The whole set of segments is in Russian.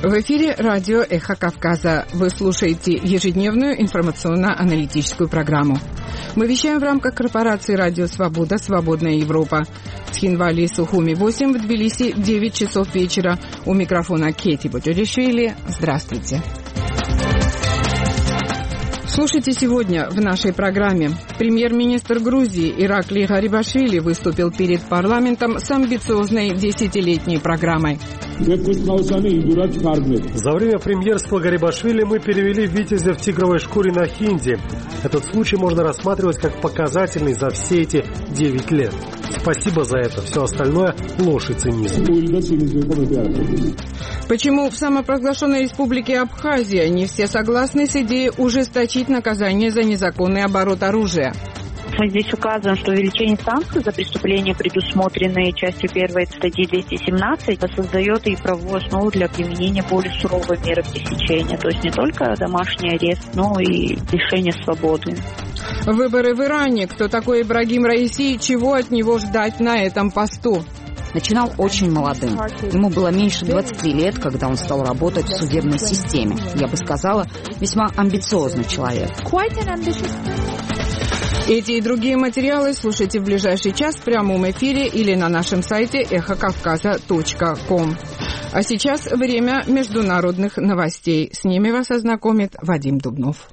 В эфире радио «Эхо Кавказа». Вы слушаете ежедневную информационно-аналитическую программу. Мы вещаем в рамках корпорации «Радио Свобода. Свободная Европа». В Тхинвале, Сухуми 8, в Тбилиси 9 часов вечера. У микрофона Кети Боджоришвили. Здравствуйте. Слушайте сегодня в нашей программе. Премьер-министр Грузии Иракли Гарибашвили выступил перед парламентом с амбициозной 10-летней программой. За время премьерства Гарибашвили мы перевели Витязя в тигровой шкуре на хинди. Этот случай можно рассматривать как показательный за все эти 9 лет. Спасибо за это. Все остальное – ложь и цинизм. Почему в самопровозглашенной республике Абхазия не все согласны с идеей ужесточить наказание за незаконный оборот оружия? Мы здесь указываем, что увеличение санкций за преступления, предусмотренные частью 1 статьи 217, создает и правовую основу для применения более суровой меры пресечения. То есть не только домашний арест, но и лишение свободы. Выборы в Иране. Кто такой Ибрагим Раиси и чего от него ждать на этом посту? Начинал очень молодым. Ему было меньше 20 лет, когда он стал работать в судебной системе. Я бы сказала, весьма амбициозный человек. Эти и другие материалы слушайте в ближайший час в прямом эфире или на нашем сайте эхокавказа.ком. А сейчас время международных новостей. С ними вас ознакомит Вадим Дубнов.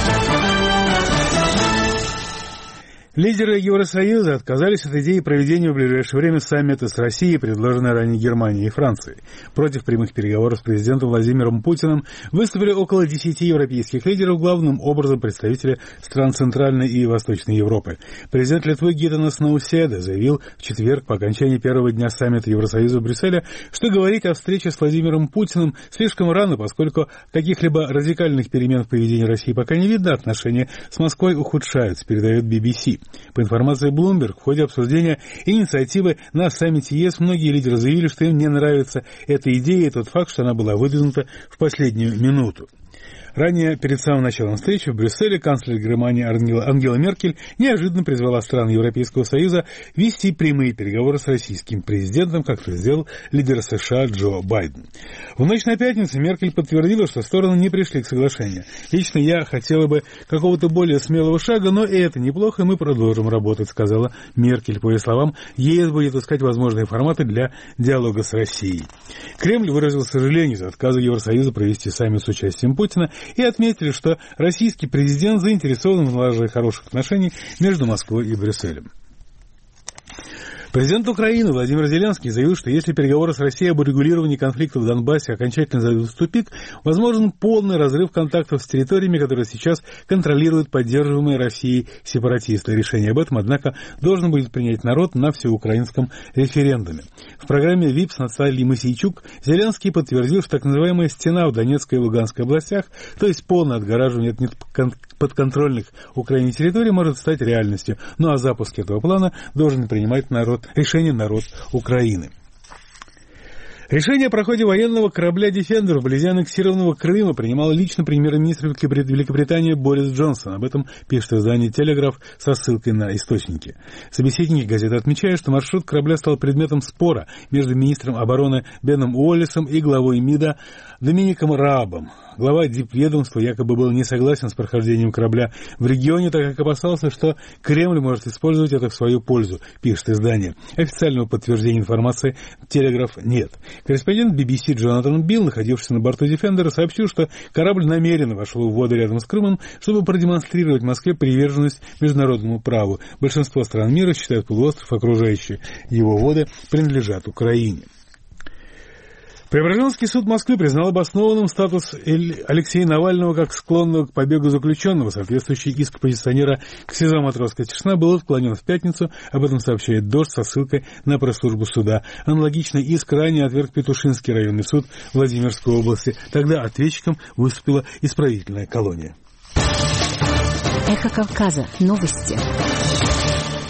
Лидеры Евросоюза отказались от идеи проведения в ближайшее время саммита с Россией, предложенной ранее Германией и Францией. Против прямых переговоров с президентом Владимиром Путиным выступили около 10 европейских лидеров, главным образом представители стран Центральной и Восточной Европы. Президент Литвы Гитанас Науседа заявил в четверг по окончании первого дня саммита Евросоюза в Брюсселе, что говорить о встрече с Владимиром Путиным слишком рано, поскольку каких-либо радикальных перемен в поведении России пока не видно, отношения с Москвой ухудшаются, передает BBC. По информации Bloomberg, в ходе обсуждения инициативы на саммите ЕС многие лидеры заявили, что им не нравится эта идея и тот факт, что она была выдвинута в последнюю минуту. Ранее, перед самым началом встречи в Брюсселе, канцлер Германии Ангела Меркель неожиданно призвала страны Европейского Союза вести прямые переговоры с российским президентом, как это сделал лидер США Джо Байден. В ночь на пятницу Меркель подтвердила, что стороны не пришли к соглашению. Лично я хотела бы какого-то более смелого шага, но и это неплохо, и мы продолжим работать, сказала Меркель. По ее словам, ЕС будет искать возможные форматы для диалога с Россией. Кремль выразил сожаление за отказы Евросоюза провести саммит с участием Путина и отметили, что российский президент заинтересован в налаживании хороших отношений между Москвой и Брюсселем. Президент Украины Владимир Зеленский заявил, что если переговоры с Россией об урегулировании конфликта в Донбассе окончательно зайдут в тупик, возможен полный разрыв контактов с территориями, которые сейчас контролируют поддерживаемые Россией сепаратисты. Решение об этом, однако, должен будет принять народ на всеукраинском референдуме. В программе ВИП с Натальей Мосейчук Зеленский подтвердил, что так называемая стена в Донецкой и Луганской областях, то есть полное отгораживание от подконтрольных Украине территорий, может стать реальностью. Ну а запуск этого плана должен принимать решение народ Украины. Решение о проходе военного корабля «Дефендер» вблизи аннексированного Крыма принимал лично премьер-министр Великобритании Борис Джонсон. Об этом пишет издание «Телеграф» со ссылкой на источники. Собеседники газеты отмечают, что маршрут корабля стал предметом спора между министром обороны Беном Уоллесом и главой МИДа Домиником Раабом. Глава дипведомства якобы был не согласен с прохождением корабля в регионе, так как опасался, что Кремль может использовать это в свою пользу, пишет издание. Официального подтверждения информации «Телеграф» нет. Корреспондент BBC Джонатан Билл, находившийся на борту «Дефендера», сообщил, что корабль намеренно вошел в воды рядом с Крымом, чтобы продемонстрировать Москве приверженность международному праву. Большинство стран мира считают полуостров, окружающие его воды, принадлежат Украине. Преображенский суд Москвы признал обоснованным статус Алексея Навального как склонного к побегу заключенного. Соответствующий иск оппозиционера к СИЗО «Матросская тишина» был отклонен в пятницу. Об этом сообщает «Дождь» со ссылкой на пресс-службу суда. Аналогичный иск ранее отверг Петушинский районный суд Владимирской области. Тогда ответчиком выступила исправительная колония. Эхо Кавказа. Новости.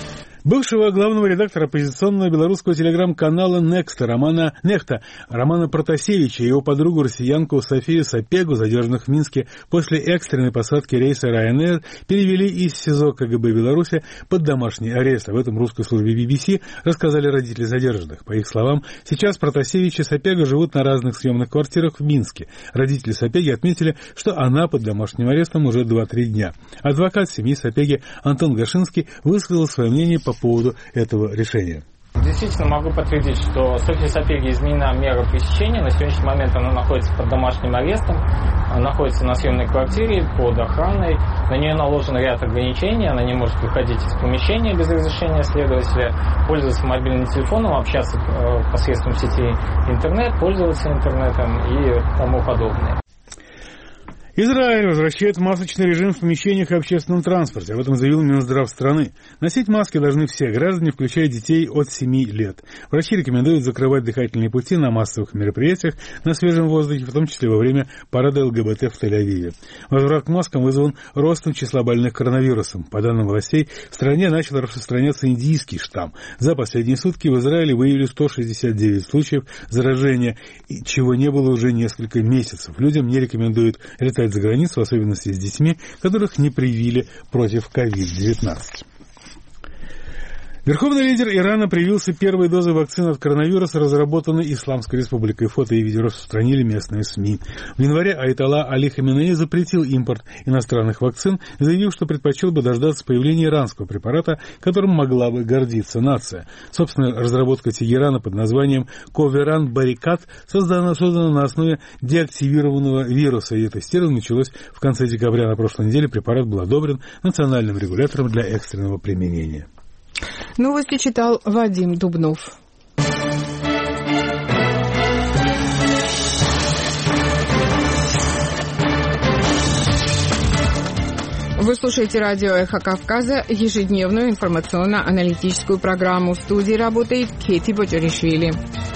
Бывшего главного редактора оппозиционного белорусского телеграм-канала «Некста» Романа Протасевича и его подругу россиянку Софию Сапегу, задержанных в Минске после экстренной посадки рейса Ryanair, перевели из СИЗО КГБ Беларуси под домашний арест. Об этом русской службе BBC рассказали родители задержанных. По их словам, сейчас Протасевич и Сапега живут на разных съемных квартирах в Минске. Родители Сапеги отметили, что она под домашним арестом уже 2-3 дня. Адвокат семьи Сапеги Антон Гашинский высказал свое мнение по поводу этого решения. Действительно могу подтвердить, что Софье Сапеге изменена мера пресечения. На сегодняшний момент она находится под домашним арестом, находится на съемной квартире под охраной. На нее наложен ряд ограничений. Она не может выходить из помещения без разрешения следователя, пользоваться мобильным телефоном, общаться посредством сети интернет, пользоваться интернетом и тому подобное. Израиль возвращает масочный режим в помещениях и общественном транспорте. Об этом заявил Минздрав страны. Носить маски должны все граждане, включая детей от 7 лет. Врачи рекомендуют закрывать дыхательные пути на массовых мероприятиях на свежем воздухе, в том числе во время парада ЛГБТ в Тель-Авиве. Возврат к маскам вызван ростом числа больных коронавирусом. По данным властей, в стране начал распространяться индийский штамм. За последние сутки в Израиле выявили 169 случаев заражения, чего не было уже несколько месяцев. Людям не рекомендуют летать за границу, в особенности с детьми, которых не привили против COVID-19. Верховный лидер Ирана привился первой дозой вакцины от коронавируса, разработанной Исламской Республикой. Фото и видео распространили местные СМИ. В январе Аятолла Али Хаменеи запретил импорт иностранных вакцин, заявив, что предпочел бы дождаться появления иранского препарата, которым могла бы гордиться нация. Собственно, разработка Тегерана под названием Коверан Барикат создана на основе деактивированного вируса, и тестирование началось в конце декабря на прошлой неделе. Препарат был одобрен национальным регулятором для экстренного применения. Новости читал Вадим Дубнов. Вы слушаете радио «Эхо Кавказа», ежедневную информационно-аналитическую программу. В студии работает Кети Боджоришвили.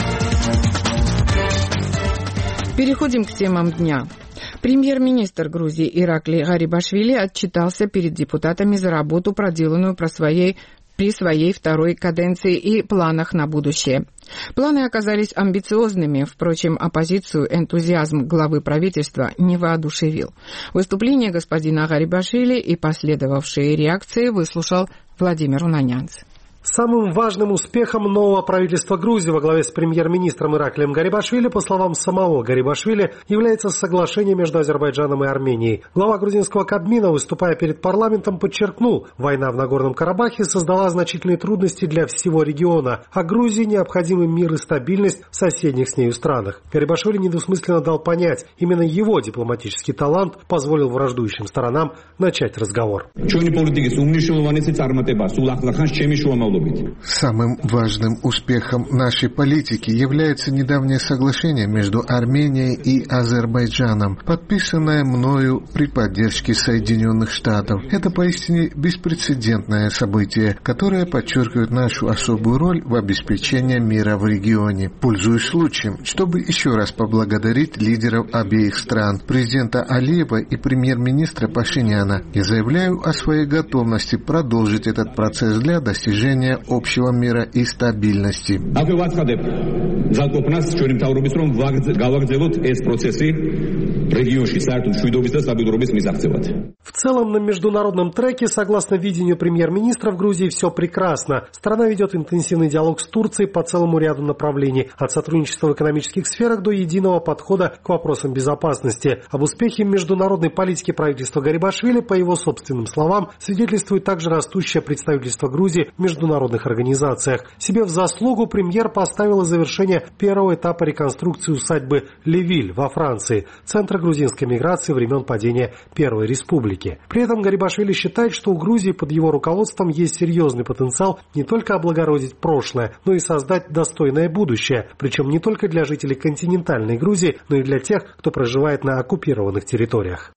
Переходим к темам дня. Премьер-министр Грузии Иракли Гарибашвили отчитался перед депутатами за работу, проделанную при своей второй каденции и планах на будущее. Планы оказались амбициозными, впрочем, оппозицию энтузиазм главы правительства не воодушевил. Выступление господина Гарибашвили и последовавшие реакции выслушал Владимир Унанянц. Самым важным успехом нового правительства Грузии во главе с премьер-министром Ираклием Гарибашвили, по словам самого Гарибашвили, является соглашение между Азербайджаном и Арменией. Глава грузинского Кабмина, выступая перед парламентом, подчеркнул, война в Нагорном Карабахе создала значительные трудности для всего региона, а Грузии необходимы мир и стабильность в соседних с нею странах. Гарибашвили недвусмысленно дал понять, именно его дипломатический талант позволил враждующим сторонам начать разговор. Самым важным успехом нашей политики является недавнее соглашение между Арменией и Азербайджаном, подписанное мною при поддержке Соединенных Штатов. Это поистине беспрецедентное событие, которое подчеркивает нашу особую роль в обеспечении мира в регионе. Пользуюсь случаем, чтобы еще раз поблагодарить лидеров обеих стран, президента Алиева и премьер-министра Пашиняна. Я заявляю о своей готовности продолжить этот процесс для достижения общего мира и стабильности. В целом, на международном треке, согласно видению премьер-министра, в Грузии все прекрасно. Страна ведет интенсивный диалог с Турцией по целому ряду направлений, от сотрудничества в экономических сферах до единого подхода к вопросам безопасности. Об успехе международной политики правительства Гарибашвили, по его собственным словам, свидетельствует также растущее представительство Грузии в международных организациях. Себе в заслугу премьер поставил завершение первого этапа реконструкции усадьбы Левиль во Франции, центра грузинской миграции времен падения Первой Республики. При этом Гарибашвили считает, что у Грузии под его руководством есть серьезный потенциал не только облагородить прошлое, но и создать достойное будущее, причем не только для жителей континентальной Грузии, но и для тех, кто проживает на оккупированных территориях.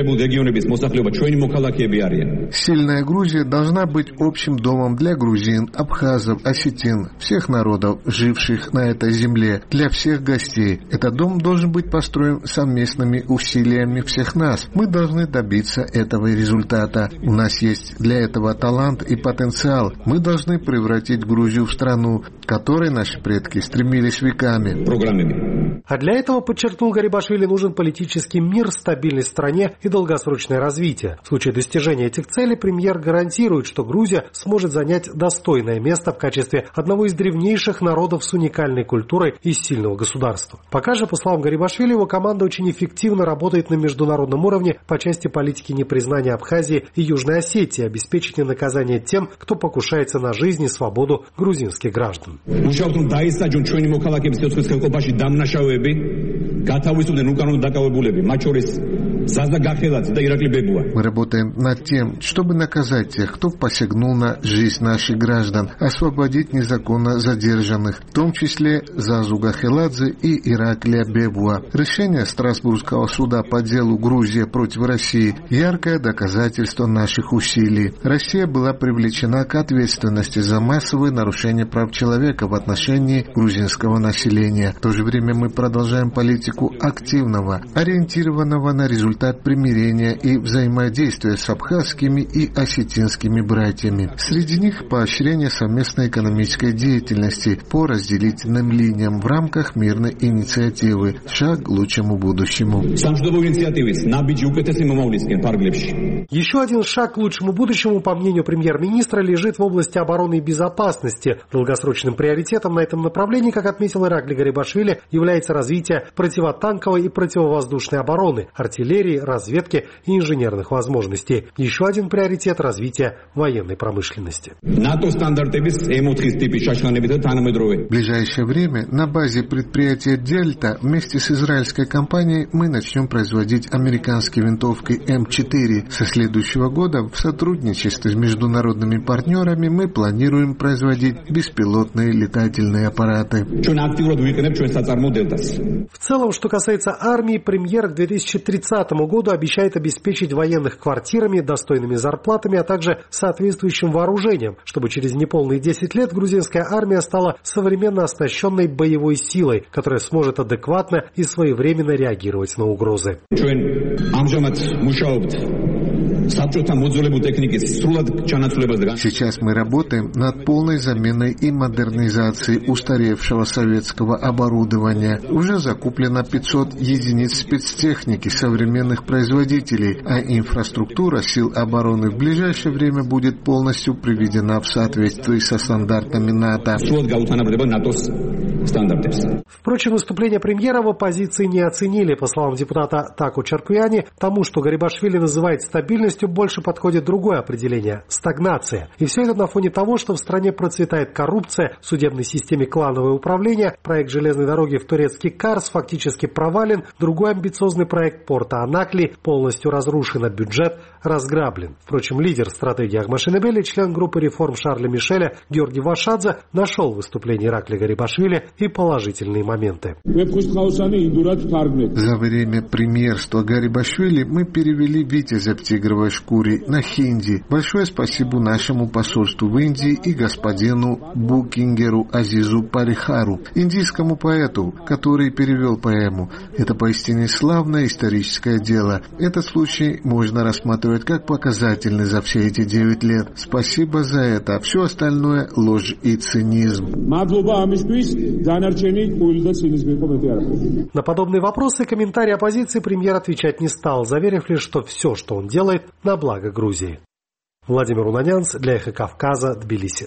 Сильная Грузия должна быть общим домом для грузин, абхазов, осетин, всех народов, живших на этой земле, для всех гостей. Этот дом должен быть построен совместными совместными усилиями всех нас. Мы должны добиться этого результата. У нас есть для этого талант и потенциал. Мы должны превратить Грузию в страну, к которой наши предки стремились веками. А для этого, подчеркнул Гарибашвили, нужен политический мир, стабильность в стране и долгосрочное развитие. В случае достижения этих целей премьер гарантирует, что Грузия сможет занять достойное место в качестве одного из древнейших народов с уникальной культурой и сильного государства. Пока же, по словам Гарибашвили, его команда очень эффективно работает на международном уровне по части политики непризнания Абхазии и Южной Осетии, обеспечения наказания тем, кто покушается на жизнь и свободу грузинских граждан. Мы работаем над тем, чтобы наказать тех, кто посягнул на жизнь наших граждан, освободить незаконно задержанных, в том числе Зазу Гахеладзе и Ираклия Бебуа. Решение Страсбургского суда по делу Грузия против России – яркое доказательство наших усилий. Россия была привлечена к ответственности за массовые нарушения прав человека в отношении грузинского населения. В то же время мы продолжаем политику активного, ориентированного на результат примирения и взаимодействия с абхазскими и осетинскими братьями. Среди них поощрение совместной экономической деятельности по разделительным линиям в рамках мирной инициативы «Шаг к лучшему будущему». Еще один шаг к лучшему будущему, по мнению премьер-министра, лежит в области обороны и безопасности. Долгосрочным приоритетом на этом направлении, как отметил Ираклий Гарибашвили, является развитие противотанковой и противовоздушной обороны, артиллерии, разведки и инженерных возможностей. Еще один приоритет – развитие военной промышленности. В ближайшее время на базе предприятия «Дельта» вместе с израильской компанией мы начнем производить американские винтовки М4. Со следующего года в сотрудничестве с международными партнерами мы планируем производить беспилотные летательные аппараты. В целом, что касается армии, премьер к 2030 году обещает обеспечить военных квартирами, достойными зарплатами, а также соответствующим вооружением, чтобы через неполные 10 лет грузинская армия стала современно оснащенной боевой силой, которая сможет адекватно и своевременно реагировать на угрозы. Сейчас мы работаем над полной заменой и модернизацией устаревшего советского оборудования. Уже закуплено 500 единиц спецтехники современных производителей, а инфраструктура сил обороны в ближайшее время будет полностью приведена в соответствии со стандартами НАТО. Впрочем, выступление премьера в оппозиции не оценили. По словам депутата Таку Чаркуяни, тому, что Гарибашвили называет стабильностью, больше подходит другое определение – стагнация. И все это на фоне того, что в стране процветает коррупция, в судебной системе клановое управление, проект железной дороги в турецкий Карс фактически провален, другой амбициозный проект порта Анакли полностью разрушен, а бюджет разграблен. Впрочем, лидер стратегии Ахмашинебели, член группы реформ Шарля Мишеля Георгий Вашадзе нашел в выступлении Ираклия Гарибашвили и положительные моменты. За время премьерства Гарибашвили мы перевели «Витязя в тигровой шкуре» на хинди. Большое спасибо нашему посольству в Индии и господину Букингеру Азизу Парихару, индийскому поэту, который перевел поэму. Это поистине славное историческое дело. Этот случай можно рассматривать как показательный за все эти 9 лет. Спасибо за это. Все остальное – ложь и цинизм. На подобные вопросы и комментарии оппозиции премьер отвечать не стал, заверив лишь, что все, что он делает, на благо Грузии. Владимир Унанянц для «Эхо Кавказа», Тбилиси.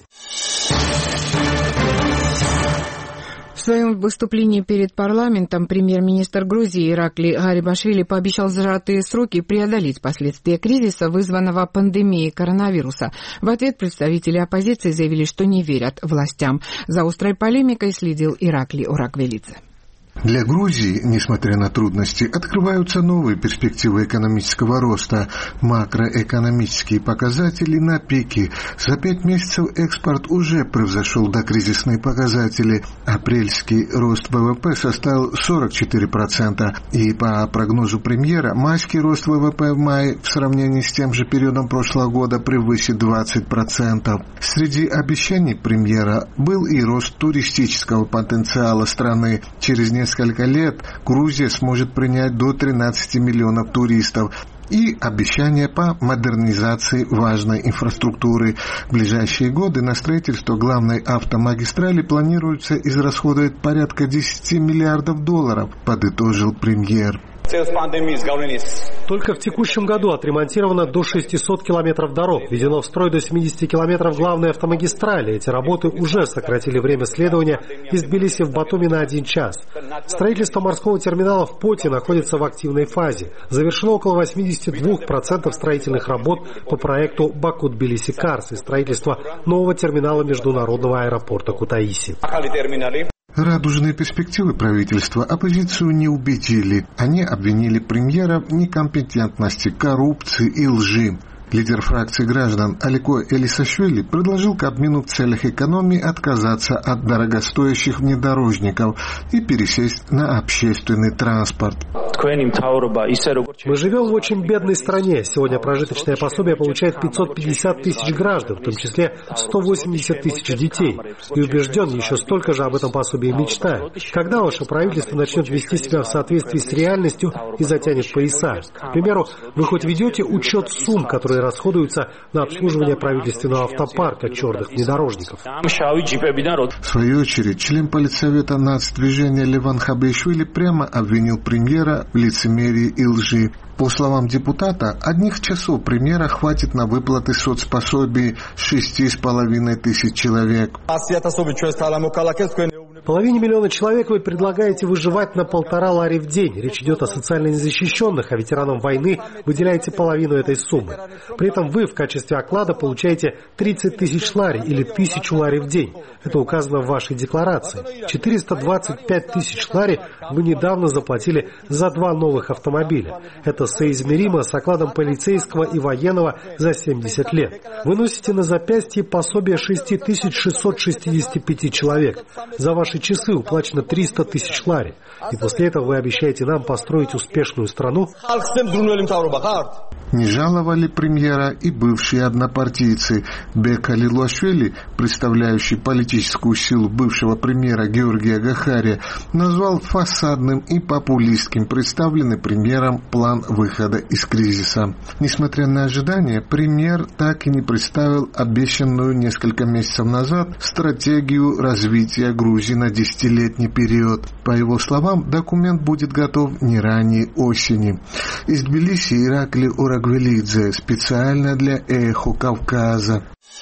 В своем выступлении перед парламентом премьер-министр Грузии Ираклий Гарибашвили пообещал в сжатые сроки преодолеть последствия кризиса, вызванного пандемией коронавируса. В ответ представители оппозиции заявили, что не верят властям. За острой полемикой следил Ираклий Ораквелидзе. Для Грузии, несмотря на трудности, открываются новые перспективы экономического роста. Макроэкономические показатели на пике. За 5 месяцев экспорт уже превзошел докризисные показатели. Апрельский рост ВВП составил 44%. И по прогнозу премьера, майский рост ВВП в мае в сравнении с тем же периодом прошлого года превысит 20%. Среди обещаний премьера был и рост туристического потенциала страны. Через несколько несколько лет Грузия сможет принять до 13 миллионов туристов. И обещания по модернизации важной инфраструктуры. В ближайшие годы на строительство главной автомагистрали планируется израсходовать порядка $10 миллиардов, подытожил премьер. Только в текущем году отремонтировано до 600 километров дорог, введено в строй до 70 километров главной автомагистрали. Эти работы уже сократили время следования из Тбилиси в Батуми на 1 час. Строительство морского терминала в Поте находится в активной фазе. Завершено около 82% строительных работ по проекту Баку-Тбилиси-Карс и строительство нового терминала международного аэропорта Кутаиси. Радужные перспективы правительства оппозицию не убедили. Они обвинили премьера в некомпетентности, коррупции и лжи. Лидер фракции граждан Алико Элисашвили предложил Кабмину в целях экономии отказаться от дорогостоящих внедорожников и пересесть на общественный транспорт. Мы живем в очень бедной стране. Сегодня прожиточное пособие получает 550 тысяч граждан, в том числе 180 тысяч детей. И убежден, еще столько же об этом пособии мечтаю. Когда ваше правительство начнет вести себя в соответствии с реальностью и затянет пояса? К примеру, вы хоть ведете учет сумм, которые расходуются на обслуживание правительственного автопарка черных внедорожников? В свою очередь, член политсовета нацдвижения Леван Хабишвили прямо обвинил премьера в лицемерии и лжи. По словам депутата, одних часов премьера хватит на выплаты соцпособий 6,5 тысяч человек. Половине миллиона человек вы предлагаете выживать на 1,5 лари в день. Речь идет о социально незащищенных, а ветеранам войны выделяете половину этой суммы. При этом вы в качестве оклада получаете 30 тысяч лари или 1000 лари в день. Это указано в вашей декларации. 425 тысяч лари вы недавно заплатили за 2 новых автомобиля. Это соизмеримо с окладом полицейского и военного за 70 лет. Вы носите на запястье пособие 6665 человек. За ваши часы уплачено 300 тысяч лари. И после этого вы обещаете нам построить успешную страну? Не жаловали премьера и бывшие однопартийцы. Бека Лилуашвили, представляющий политическую силу бывшего премьера Георгия Гахария, назвал фасадным и популистским представленный премьером план выхода из кризиса. Несмотря на ожидания, премьер так и не представил обещанную несколько месяцев назад стратегию развития Грузии на 10-летний период. По его словам, документ будет готов не ранее осени. Из Тбилиси Иракли Урагвелидзе, специально для «Эхо Кавказа».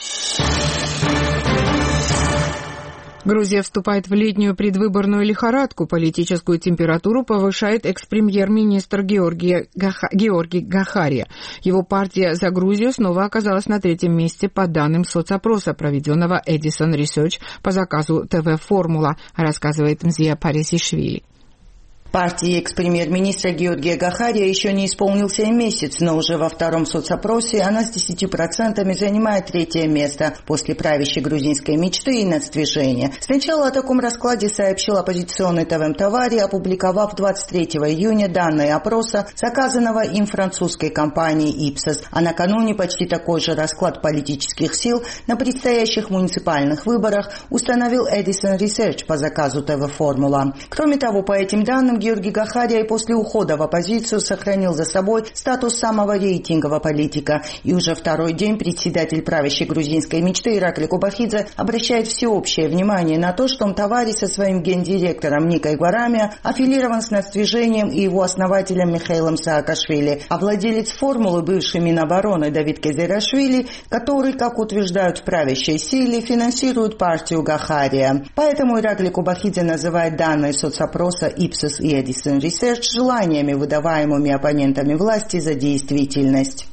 Грузия вступает в летнюю предвыборную лихорадку. Политическую температуру повышает экс-премьер-министр Георгий Гахария. Его партия «За Грузию» снова оказалась на 3-м месте по данным соцопроса, проведенного Edison Research по заказу ТВ-Формула, рассказывает Мзия Парисишвили. Партии экс-премьер-министра Георгия Гахария еще не исполнился и месяц, но уже во 2-м соцопросе она с 10% занимает 3-е место после правящей грузинской мечты и нацдвижения. Сначала о таком раскладе сообщил оппозиционный ТВ Тавари, опубликовав 23 июня данные опроса, заказанного им французской компанией Ipsos, а накануне почти такой же расклад политических сил на предстоящих муниципальных выборах установил Edison Research по заказу ТВ-Формула. Кроме того, по этим данным, Георгий Гахария и после ухода в оппозицию сохранил за собой статус самого рейтингового политика. И уже 2-й день председатель правящей грузинской мечты Иракли Кубахидзе обращает всеобщее внимание на то, что Тавари со своим гендиректором Никой Гварамия аффилирован с нацдвижением и его основателем Михаилом Саакашвили, а владелец формулы бывший Минобороны Давид Кезерашвили, который, как утверждают в правящей силе, финансирует партию Гахария. Поэтому Иракли Кубахидзе называет данные соцопроса Ipsos и Edison Research желаниями, выдаваемыми оппонентами власти за действительность.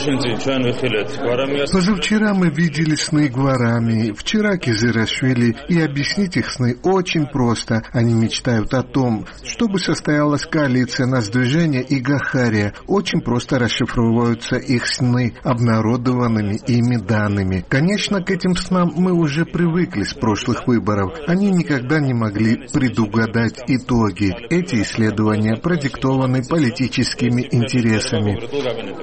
Позавчера мы видели сны Гварамии, вчера Кезерашвили, и объяснить их сны очень просто. Они мечтают о том, чтобы состоялась коалиция нацдвижения и Гахария. Очень просто расшифровываются их сны обнародованными ими данными. Конечно, к этим снам мы уже привыкли с прошлых выборов. Они никогда не могли предугадать итоги. Эти исследования продиктованы политическими интересами.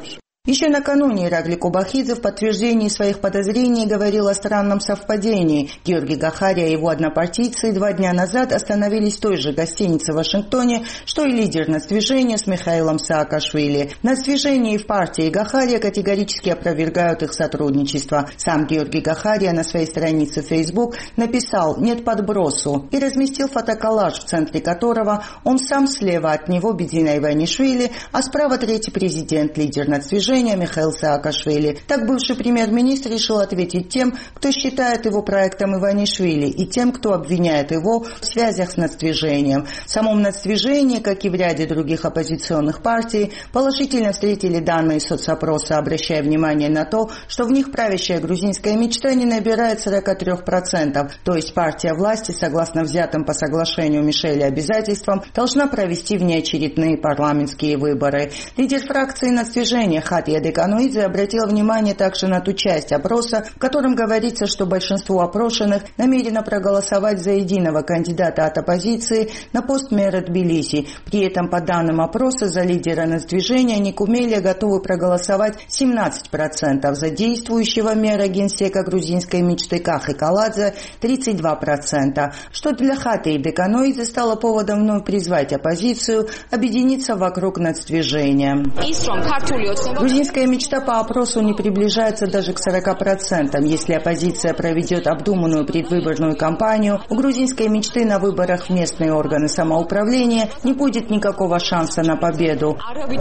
Еще накануне Иракли Кубахидзе в подтверждении своих подозрений говорил о странном совпадении. Георгий Гахария и его однопартийцы 2 дня назад остановились в той же гостинице в Вашингтоне, что и лидер нацдвижения с Михаилом Саакашвили. Нацдвижение и в партии Гахария категорически опровергают их сотрудничество. Сам Георгий Гахария на своей странице в Facebook написал «Нет подбросу» и разместил фотоколлаж, в центре которого он сам, слева от него Бедзина Иванишвили, а справа третий президент, лидер нацдвижения Михаил Саакашвили. Так бывший премьер-министр решил ответить тем, кто считает его проектом Иванишвили, и тем, кто обвиняет его в связях с нацдвижением. В самом нацдвижении, как и в ряде других оппозиционных партий, положительно встретили данные соцопроса, обращая внимание на то, что в них правящая грузинская мечта не набирает 43%, то есть партия власти, согласно взятым по соглашению Мишеля обязательствам, должна провести внеочередные парламентские выборы. Лидер фракции нацдвижения Хатия Декануидзе обратила внимание также на ту часть опроса, в котором говорится, что большинство опрошенных намерено проголосовать за единого кандидата от оппозиции на пост мэра Тбилиси. При этом, по данным опроса, за лидера нацдвижения Никумелия готовы проголосовать 17%, за действующего мэра генсека грузинской мечты Кахы Каладзе 32%, что для Хатии Декануидзе стало поводом вновь призвать оппозицию объединиться вокруг нацдвижения. Грузинская мечта по опросу не приближается даже к 40%. Если оппозиция проведет обдуманную предвыборную кампанию, у грузинской мечты на выборах в местные органы самоуправления не будет никакого шанса на победу,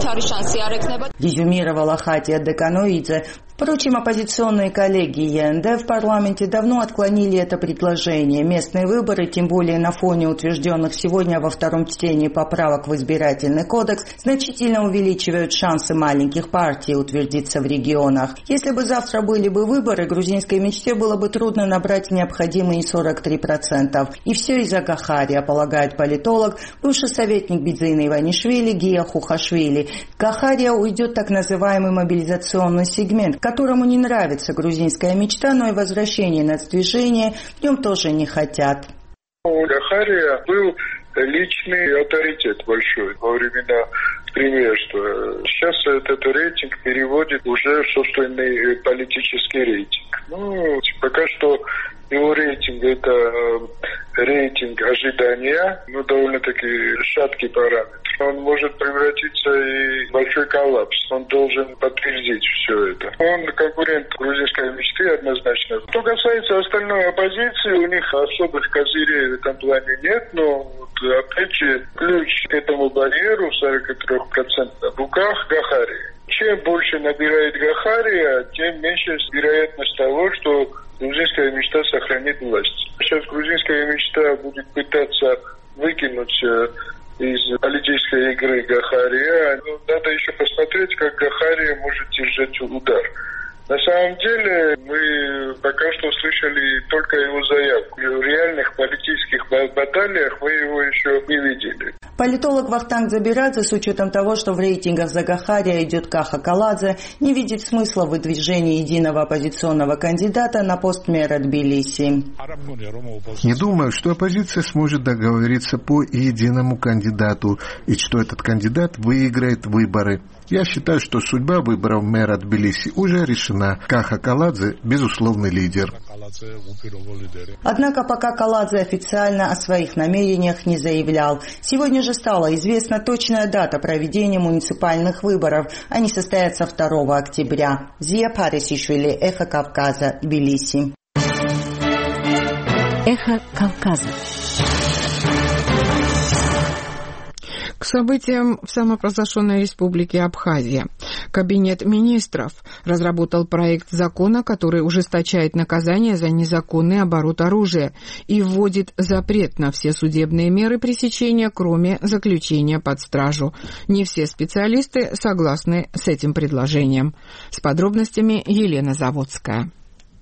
резюмировала Хатия Декануидзе. Впрочем, оппозиционные коллеги ЕНД в парламенте давно отклонили это предложение. Местные выборы, тем более на фоне утвержденных сегодня во втором чтении поправок в избирательный кодекс, значительно увеличивают шансы маленьких партий утвердиться в регионах. Если бы завтра были бы выборы, грузинской мечте было бы трудно набрать необходимые 43%. И все из-за Гахария, полагает политолог, бывший советник Бедзины Иванишвили Гия Хухашвили. Гахария уйдет так называемый мобилизационный сегмент, которому не нравится грузинская мечта, но и возвращение нацдвижения в нем тоже не хотят. У Гахария был личный авторитет большой во времена премьерства. Сейчас этот рейтинг переводит уже в собственный политический рейтинг. Пока что его рейтинг — это рейтинг ожидания, довольно-таки шаткий параметр. Он может превратиться и в большой коллапс. Он должен подтвердить все это. Он конкурент грузинской мечты однозначно. Что касается остальной оппозиции, у них особых козырей в этом плане нет, но опять же ключ к этому барьеру 43% в руках Гахария. Чем больше набирает Гахария, тем меньше вероятность того, что грузинская мечта сохранит власть. Сейчас грузинская мечта будет пытаться выкинуть из политической игры Гахария. Надо еще посмотреть, как Гахария может держать удар. На самом деле, мы пока что слышали только его заявку. В реальных политических баталиях мы его еще не видели. Политолог Вахтанг Забирадзе, с учетом того, что в рейтингах за Гахария идет Каха Каладзе, не видит смысла в выдвижении единого оппозиционного кандидата на пост мэра Тбилиси. Не думаю, что оппозиция сможет договориться по единому кандидату и что этот кандидат выиграет выборы. Я считаю, что судьба выборов мэра Тбилиси уже решена. Каха Каладзе – безусловный лидер. Однако пока Каладзе официально о своих намерениях не заявлял. Сегодня же стала известна точная дата проведения муниципальных выборов. Они состоятся 2 октября. Зия Парисишвили, Эхо Кавказа, Тбилиси. Эхо Кавказа. К событиям в самопровозглашенной республике Абхазия. Кабинет министров разработал проект закона, который ужесточает наказание за незаконный оборот оружия и вводит запрет на все судебные меры пресечения, кроме заключения под стражу. Не все специалисты согласны с этим предложением. С подробностями Елена Заводская.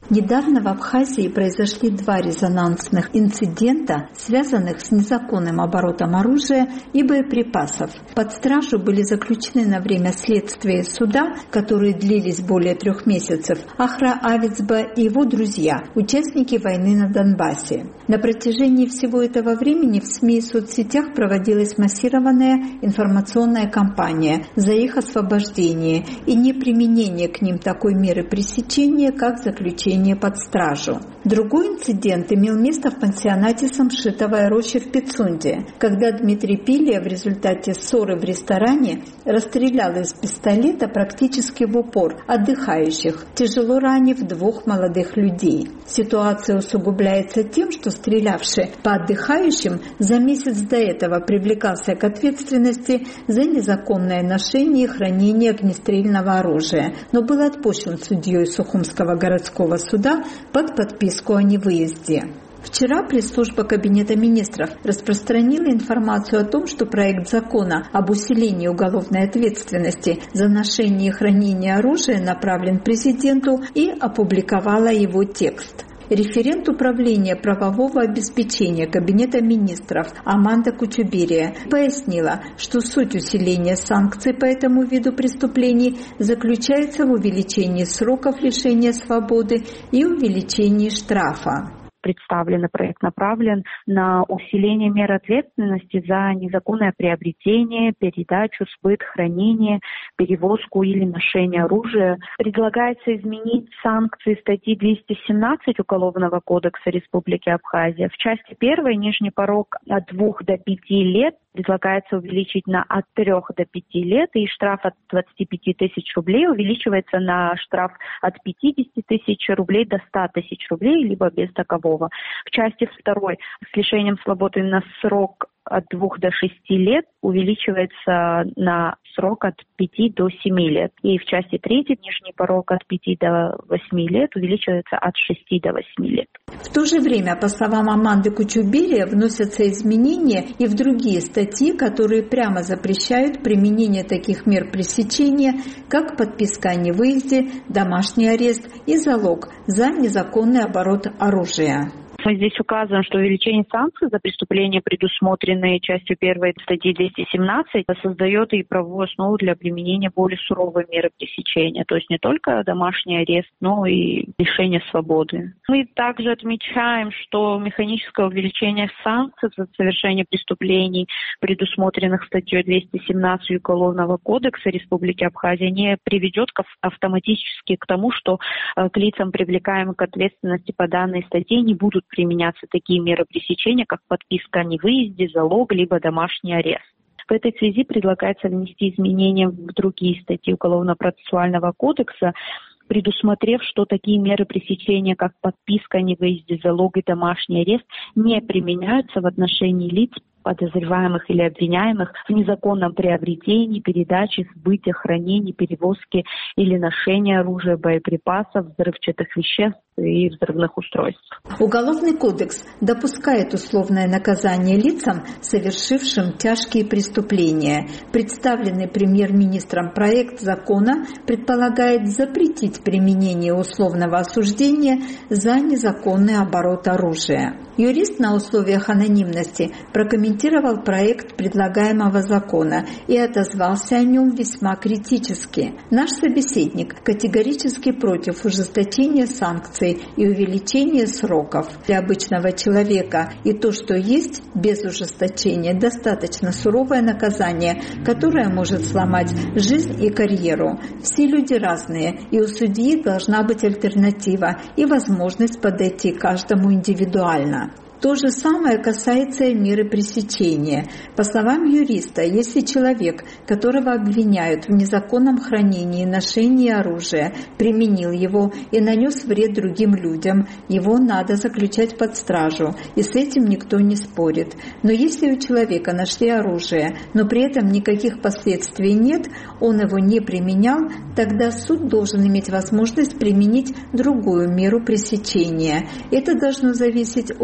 Недавно в Абхазии произошли 2 резонансных инцидента, связанных с незаконным оборотом оружия и боеприпасов. Под стражу были заключены на время следствия суда, которые длились более 3 месяцев, Ахра Авицба и его друзья, участники войны на Донбассе. На протяжении всего этого времени в СМИ и соцсетях проводилась массированная информационная кампания за их освобождение и неприменение к ним такой меры пресечения, как заключение под стражу. Другой инцидент имел место в пансионате Самшитовая роща в Пицунде, когда Дмитрий Пилия в результате ссоры в ресторане расстрелял из пистолета практически в упор отдыхающих, тяжело ранив 2 молодых людей. Ситуация усугубляется тем, что стрелявший по отдыхающим за месяц до этого привлекался к ответственности за незаконное ношение и хранение огнестрельного оружия, но был отпущен судьей Сухумского городского суда под подписку о невыезде. Вчера пресс-служба Кабинета министров распространила информацию о том, что проект закона об усилении уголовной ответственности за ношение и хранение оружия направлен президенту и опубликовала его текст. Референт управления правового обеспечения Кабинета министров Аманда Кучубирия пояснила, что суть усиления санкций по этому виду преступлений заключается в увеличении сроков лишения свободы и увеличении штрафа. Представленный проект направлен на усиление мер ответственности за незаконное приобретение, передачу, сбыт, хранение, перевозку или ношение оружия. Предлагается изменить санкции статьи 217 Уголовного кодекса Республики Абхазия. В части 1 нижний порог от 2 до 5 лет предлагается увеличить от 3 до 5 лет, и штраф от 25 тысяч рублей увеличивается на штраф от 50 тысяч рублей до 100 тысяч рублей, либо без такового. В части 2 с лишением свободы на срок от 2 до 6 лет увеличивается на срок от 5 до 7 лет. И в части 3 нижний порог от 5 до 8 лет увеличивается от 6 до 8 лет. В то же время, по словам Аманды Кучубирия, вносятся изменения и в другие статьи, которые прямо запрещают применение таких мер пресечения, как подписка о невыезде, домашний арест и залог за незаконный оборот оружия. Здесь указано, что увеличение санкций за преступления, предусмотренные частью 1 статьи 217, создает и правовую основу для применения более суровой меры пресечения. То есть не только домашний арест, но и лишение свободы. Мы также отмечаем, что механическое увеличение санкций за совершение преступлений, предусмотренных статьей 217 Уголовного кодекса Республики Абхазия, не приведет автоматически к тому, что к лицам, привлекаемым к ответственности по данной статье, не будут применяться такие меры пресечения, как подписка о невыезде, залог, либо домашний арест. В этой связи предлагается внести изменения в другие статьи Уголовно-процессуального кодекса, предусмотрев, что такие меры пресечения, как подписка о невыезде, залог и домашний арест, не применяются в отношении лиц, подозреваемых или обвиняемых в незаконном приобретении, передаче, сбыте, хранении, перевозке или ношении оружия, боеприпасов, взрывчатых веществ и взрывных устройств. Уголовный кодекс допускает условное наказание лицам, совершившим тяжкие преступления. Представленный премьер-министром проект закона предполагает запретить применение условного осуждения за незаконный оборот оружия. Юрист на условиях анонимности прокомментировал проект предлагаемого закона и отозвался о нем весьма критически. Наш собеседник категорически против ужесточения санкций и увеличения сроков. Для обычного человека и то, что есть, без ужесточения, достаточно суровое наказание, которое может сломать жизнь и карьеру. Все люди разные, и у судьи должна быть альтернатива и возможность подойти к каждому индивидуально. То же самое касается и меры пресечения. По словам юриста, если человек, которого обвиняют в незаконном хранении и ношении оружия, применил его и нанес вред другим людям, его надо заключать под стражу, и с этим никто не спорит. Но если у человека нашли оружие, но при этом никаких последствий нет, он его не применял, тогда суд должен иметь возможность применить другую меру пресечения. Это должно зависеть от обстоятельств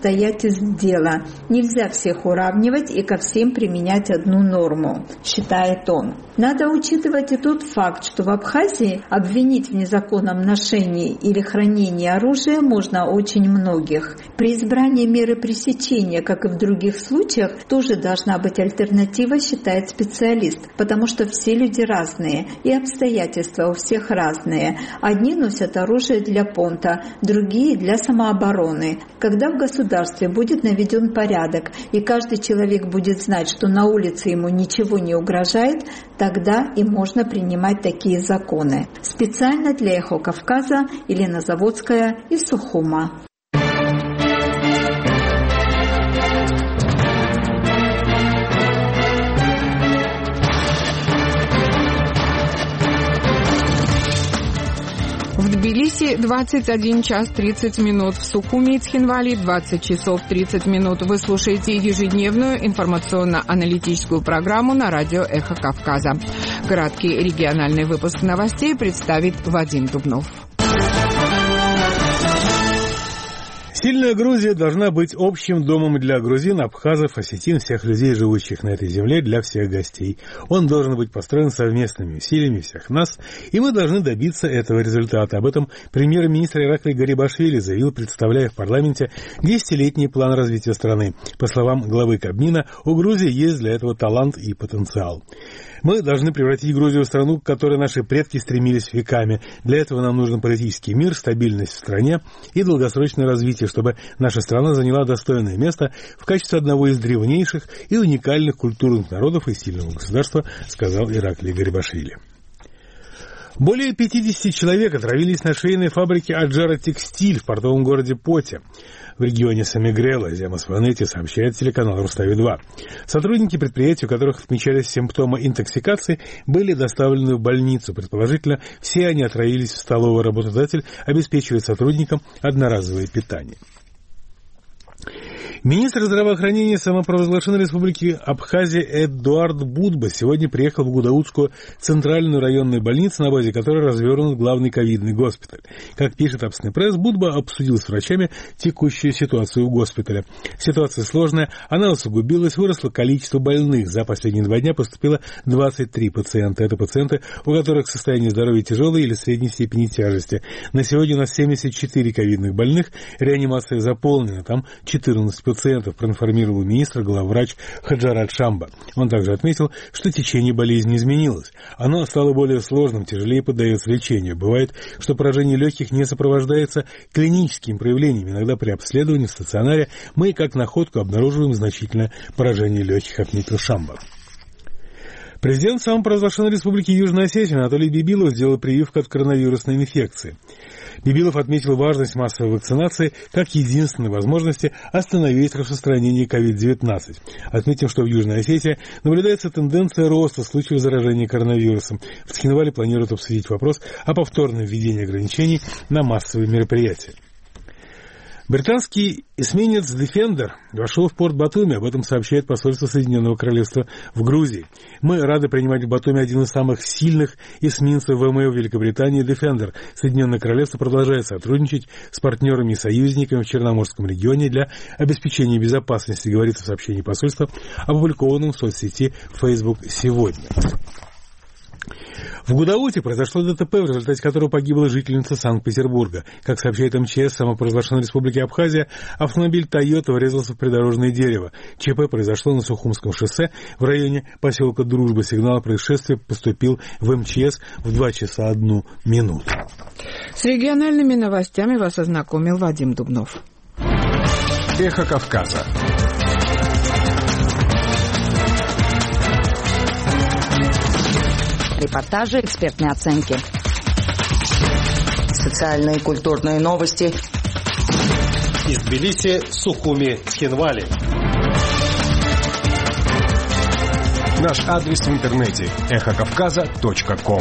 обстоятельств дела. Нельзя всех уравнивать и ко всем применять одну норму, считает он. Надо учитывать и тот факт, что в Абхазии обвинить в незаконном ношении или хранении оружия можно очень многих. При избрании меры пресечения, как и в других случаях, тоже должна быть альтернатива, считает специалист, потому что все люди разные, и обстоятельства у всех разные. Одни носят оружие для понта, другие для самообороны. Когда в государстве будет наведен порядок, и каждый человек будет знать, что на улице ему ничего не угрожает, тогда и можно принимать такие законы. Специально для «Эхо Кавказа» Елена Заводская из Сухума. В Тбилиси 21 час 30 минут, в Сухуми и Цхинвали 20 часов 30 минут. Вы слушаете ежедневную информационно-аналитическую программу на радио «Эхо Кавказа». Краткий региональный выпуск новостей представит Вадим Дубнов. Сильная Грузия должна быть общим домом для грузин, абхазов, осетин, всех людей, живущих на этой земле, для всех гостей. Он должен быть построен совместными усилиями всех нас, и мы должны добиться этого результата. Об этом премьер-министр Ираклий Гарибашвили заявил, представляя в парламенте 10-летний план развития страны. По словам главы Кабмина, у Грузии есть для этого талант и потенциал. Мы должны превратить Грузию в страну, к которой наши предки стремились веками. Для этого нам нужен политический мир, стабильность в стране и долгосрочное развитие, чтобы наша страна заняла достойное место в качестве одного из древнейших и уникальных культурных народов и сильного государства, сказал Ираклий Гарибашвили. Более 50 человек отравились на швейной фабрике «Аджара Текстиль» в портовом городе Поте в регионе Самигрела, Земасванете, сообщает телеканал Рустави-2. Сотрудники предприятия, у которых отмечались симптомы интоксикации, были доставлены в больницу. Предположительно, все они отравились в столовой. Работодатель обеспечивает сотрудникам одноразовое питание. Министр здравоохранения самопровозглашенной республики Абхазия Эдуард Будба сегодня приехал в Гудаутскую центральную районную больницу, на базе которой развернут главный ковидный госпиталь. Как пишет Абсный пресс, Будба обсудил с врачами текущую ситуацию в госпитале. Ситуация сложная, она усугубилась, выросло количество больных. За последние 2 дня поступило 23 пациента. Это пациенты, у которых состояние здоровья тяжелое или средней степени тяжести. На сегодня у нас 74 ковидных больных, реанимация заполнена, там 14 пациентов, проинформировал министр, главврач Хаджарат Шамба. Он также отметил, что течение болезни изменилось. Оно стало более сложным, тяжелее поддается лечению. Бывает, что поражение легких не сопровождается клиническими проявлениями. Иногда при обследовании в стационаре мы, как находку, обнаруживаем значительное поражение легких, отметил Шамба. Президент самопровозглашенной республики Южная Осетия Анатолий Бибилов сделал прививку от коронавирусной инфекции. Бибилов отметил важность массовой вакцинации как единственной возможности остановить распространение COVID-19. Отметим, что в Южной Осетии наблюдается тенденция роста случаев заражения коронавирусом. В Цхинвале планируют обсудить вопрос о повторном введении ограничений на массовые мероприятия. Британский эсминец «Дефендер» вошел в порт Батуми, об этом сообщает посольство Соединенного Королевства в Грузии. Мы рады принимать в Батуми один из самых сильных эсминцев ВМФ Великобритании «Дефендер». Соединенное Королевство продолжает сотрудничать с партнерами и союзниками в Черноморском регионе для обеспечения безопасности, говорится в сообщении посольства, опубликованном в соцсети Facebook сегодня. В Гудауте произошло ДТП, в результате которого погибла жительница Санкт-Петербурга. Как сообщает МЧС самопровозглашенной республики Абхазия, автомобиль «Тойота» врезался в придорожное дерево. ЧП произошло на Сухумском шоссе в районе поселка Дружба. Сигнал о происшествии поступил в МЧС в 2 часа 1 минуту. С региональными новостями вас ознакомил Вадим Дубнов. Эхо Кавказа. Репортажи, экспертные оценки. Социальные и культурные новости. Из Тбилиси, Сухуми, Цхинвали. Наш адрес в интернете эхокавказа.ком.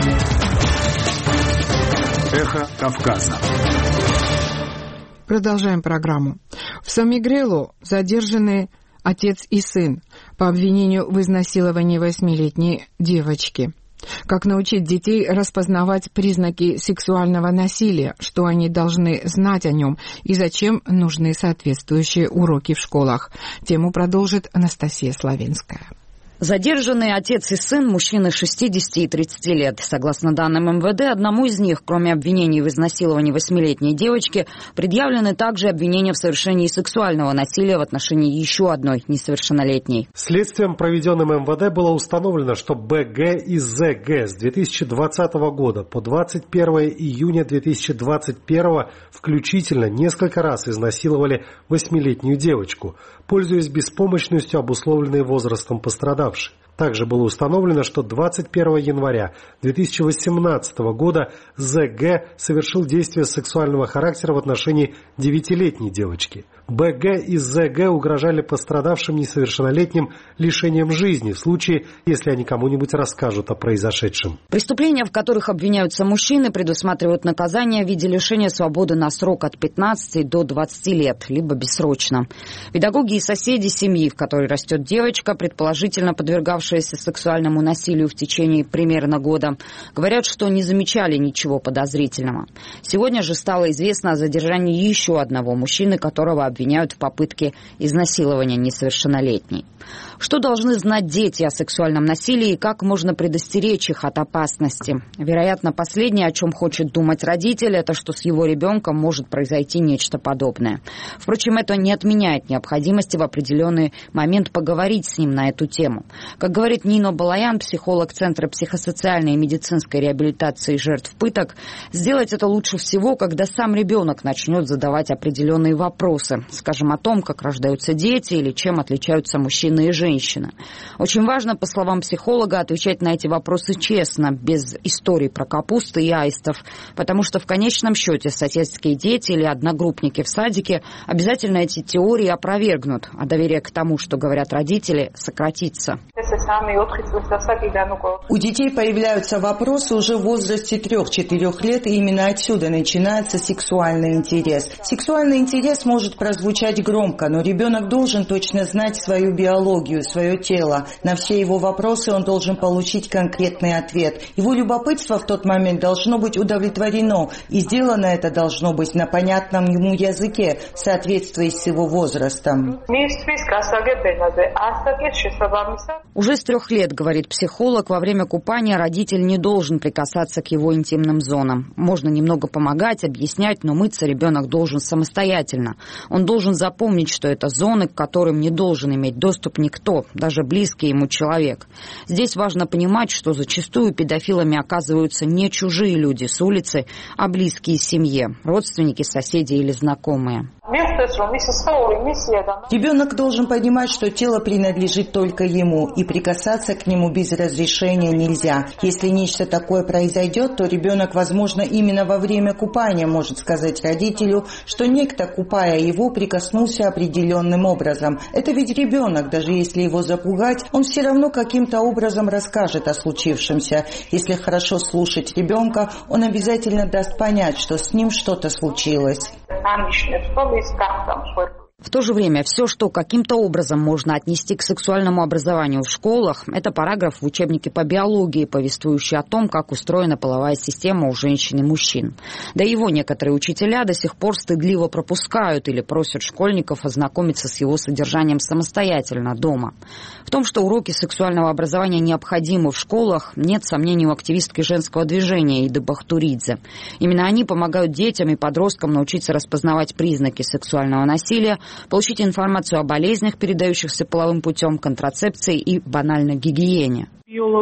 Эхо Кавказа. Продолжаем программу. В Самигрелу задержаны отец и сын по обвинению в изнасиловании 8-летней девочки. Как научить детей распознавать признаки сексуального насилия, что они должны знать о нем и зачем нужны соответствующие уроки в школах. Тему продолжит Анастасия Славинская. Задержанные отец и сын, мужчины 60 и 30 лет. Согласно данным МВД, одному из них, кроме обвинений в изнасиловании 8-летней девочки, предъявлены также обвинения в совершении сексуального насилия в отношении еще одной несовершеннолетней. Следствием, проведенным МВД, было установлено, что БГ и ЗГ с 2020 года по 21 июня 2021 включительно несколько раз изнасиловали 8-летнюю девочку, пользуясь беспомощностью, обусловленной возрастом пострадавшей. Также было установлено, что 21 января 2018 года ЗГ совершил действие сексуального характера в отношении 9-летней девочки. БГ и ЗГ угрожали пострадавшим несовершеннолетним лишением жизни в случае, если они кому-нибудь расскажут о произошедшем. Преступления, в которых обвиняются мужчины, предусматривают наказание в виде лишения свободы на срок от 15 до 20 лет, либо бессрочно. Педагоги и соседи семьи, в которой растет девочка, предположительно подвергавшаяся сексуальному насилию в течение примерно года, говорят, что не замечали ничего подозрительного. Сегодня же стало известно о задержании еще одного мужчины, которого обвиняют в попытке изнасилования несовершеннолетней. Что должны знать дети о сексуальном насилии и как можно предостеречь их от опасности? Вероятно, последнее, о чем хочет думать родитель, это что с его ребенком может произойти нечто подобное. Впрочем, это не отменяет необходимости в определенный момент поговорить с ним на эту тему. Как говорит Нино Балаян, психолог Центра психосоциальной и медицинской реабилитации жертв пыток, сделать это лучше всего, когда сам ребенок начнет задавать определенные вопросы, скажем, о том, как рождаются дети или чем отличаются мужчины и женщины. Очень важно, по словам психолога, отвечать на эти вопросы честно, без историй про капусты и аистов, потому что в конечном счете соседские дети или одногруппники в садике обязательно эти теории опровергнут, а доверие к тому, что говорят родители, сократится. У детей появляются вопросы уже в возрасте 3-4 лет, и именно отсюда начинается сексуальный интерес. Сексуальный интерес может прозвучать громко, но ребенок должен точно знать свою биологию, свое тело. На все его вопросы он должен получить конкретный ответ. Его любопытство в тот момент должно быть удовлетворено, и сделано это должно быть на понятном ему языке, соответствуя с его возрастом. Уже с 3 лет, говорит психолог, во время купания родитель не должен прикасаться к его интимным зонам. Можно немного помогать, объяснять, но мыться ребенок должен самостоятельно. Он должен запомнить, что это зоны, к которым не должен иметь доступ никто, даже близкий ему человек. Здесь важно понимать, что зачастую педофилами оказываются не чужие люди с улицы, а близкие семье, родственники, соседи или знакомые. Ребенок должен понимать, что тело принадлежит только ему, и прикасаться к нему без разрешения нельзя. Если нечто такое произойдет, то ребенок, возможно, именно во время купания может сказать родителю, что некто, купая его, прикоснулся определенным образом. Это ведь ребенок, даже если его запугать, он все равно каким-то образом расскажет о случившемся. Если хорошо слушать ребенка, он обязательно даст понять, что с ним что-то случилось. В то же время все, что каким-то образом можно отнести к сексуальному образованию в школах, это параграф в учебнике по биологии, повествующий о том, как устроена половая система у женщин и мужчин. Да и его некоторые учителя до сих пор стыдливо пропускают или просят школьников ознакомиться с его содержанием самостоятельно дома. В том, что уроки сексуального образования необходимы в школах, нет сомнений у активистки женского движения Иды Бахтуридзе. Именно они помогают детям и подросткам научиться распознавать признаки сексуального насилия, получить информацию о болезнях, передающихся половым путем, контрацепции и банальной гигиене.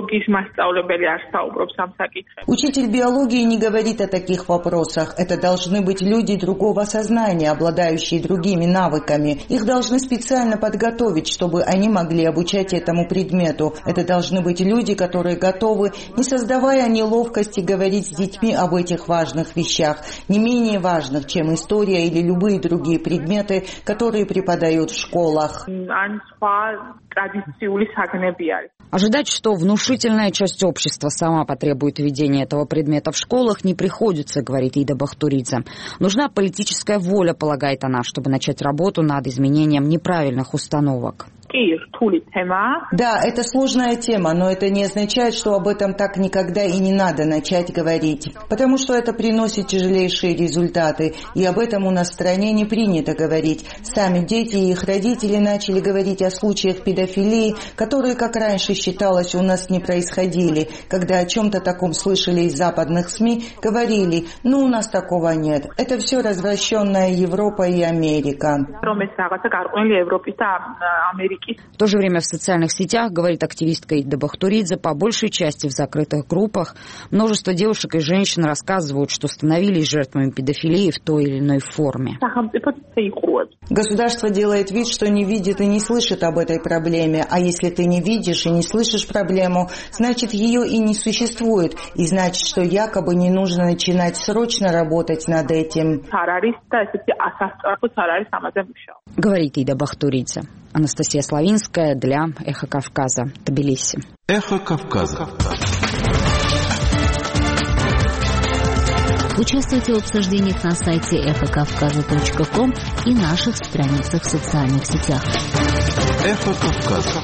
Учитель биологии не говорит о таких вопросах. Это должны быть люди другого сознания, обладающие другими навыками. Их должны специально подготовить, чтобы они могли обучать этому предмету. Это должны быть люди, которые готовы, не создавая неловкости, говорить с детьми об этих важных вещах, не менее важных, чем история или любые другие предметы, которые преподают в школах. Ожидать, что внушительная часть общества сама потребует введения этого предмета в школах, не приходится, говорит Ида Бахтуридзе. Нужна политическая воля, полагает она, чтобы начать работу над изменением неправильных установок. Да, это сложная тема, но это не означает, что об этом так никогда и не надо начать говорить. Потому что это приносит тяжелейшие результаты, и об этом у нас в стране не принято говорить. Сами дети и их родители начали говорить о случаях педофилии, которые, как раньше считалось, у нас не происходили. Когда о чем-то таком слышали из западных СМИ, говорили, ну у нас такого нет. Это все развращенная Европа и Америка. В то же время в социальных сетях, говорит активистка Ида Бахтуридзе, по большей части в закрытых группах множество девушек и женщин рассказывают, что становились жертвами педофилии в той или иной форме. Государство делает вид, что не видит и не слышит об этой проблеме, а если ты не видишь и не слышишь проблему, значит ее и не существует, и значит, что якобы не нужно начинать срочно работать над этим. Говорит Ида Бахтуридзе. Анастасия Славинская для «Эхо Кавказа», Тбилиси. «Эхо Кавказа». Участвуйте в обсуждениях на сайте эхокавказа.ком и наших страницах в социальных сетях. «Эхо Кавказа».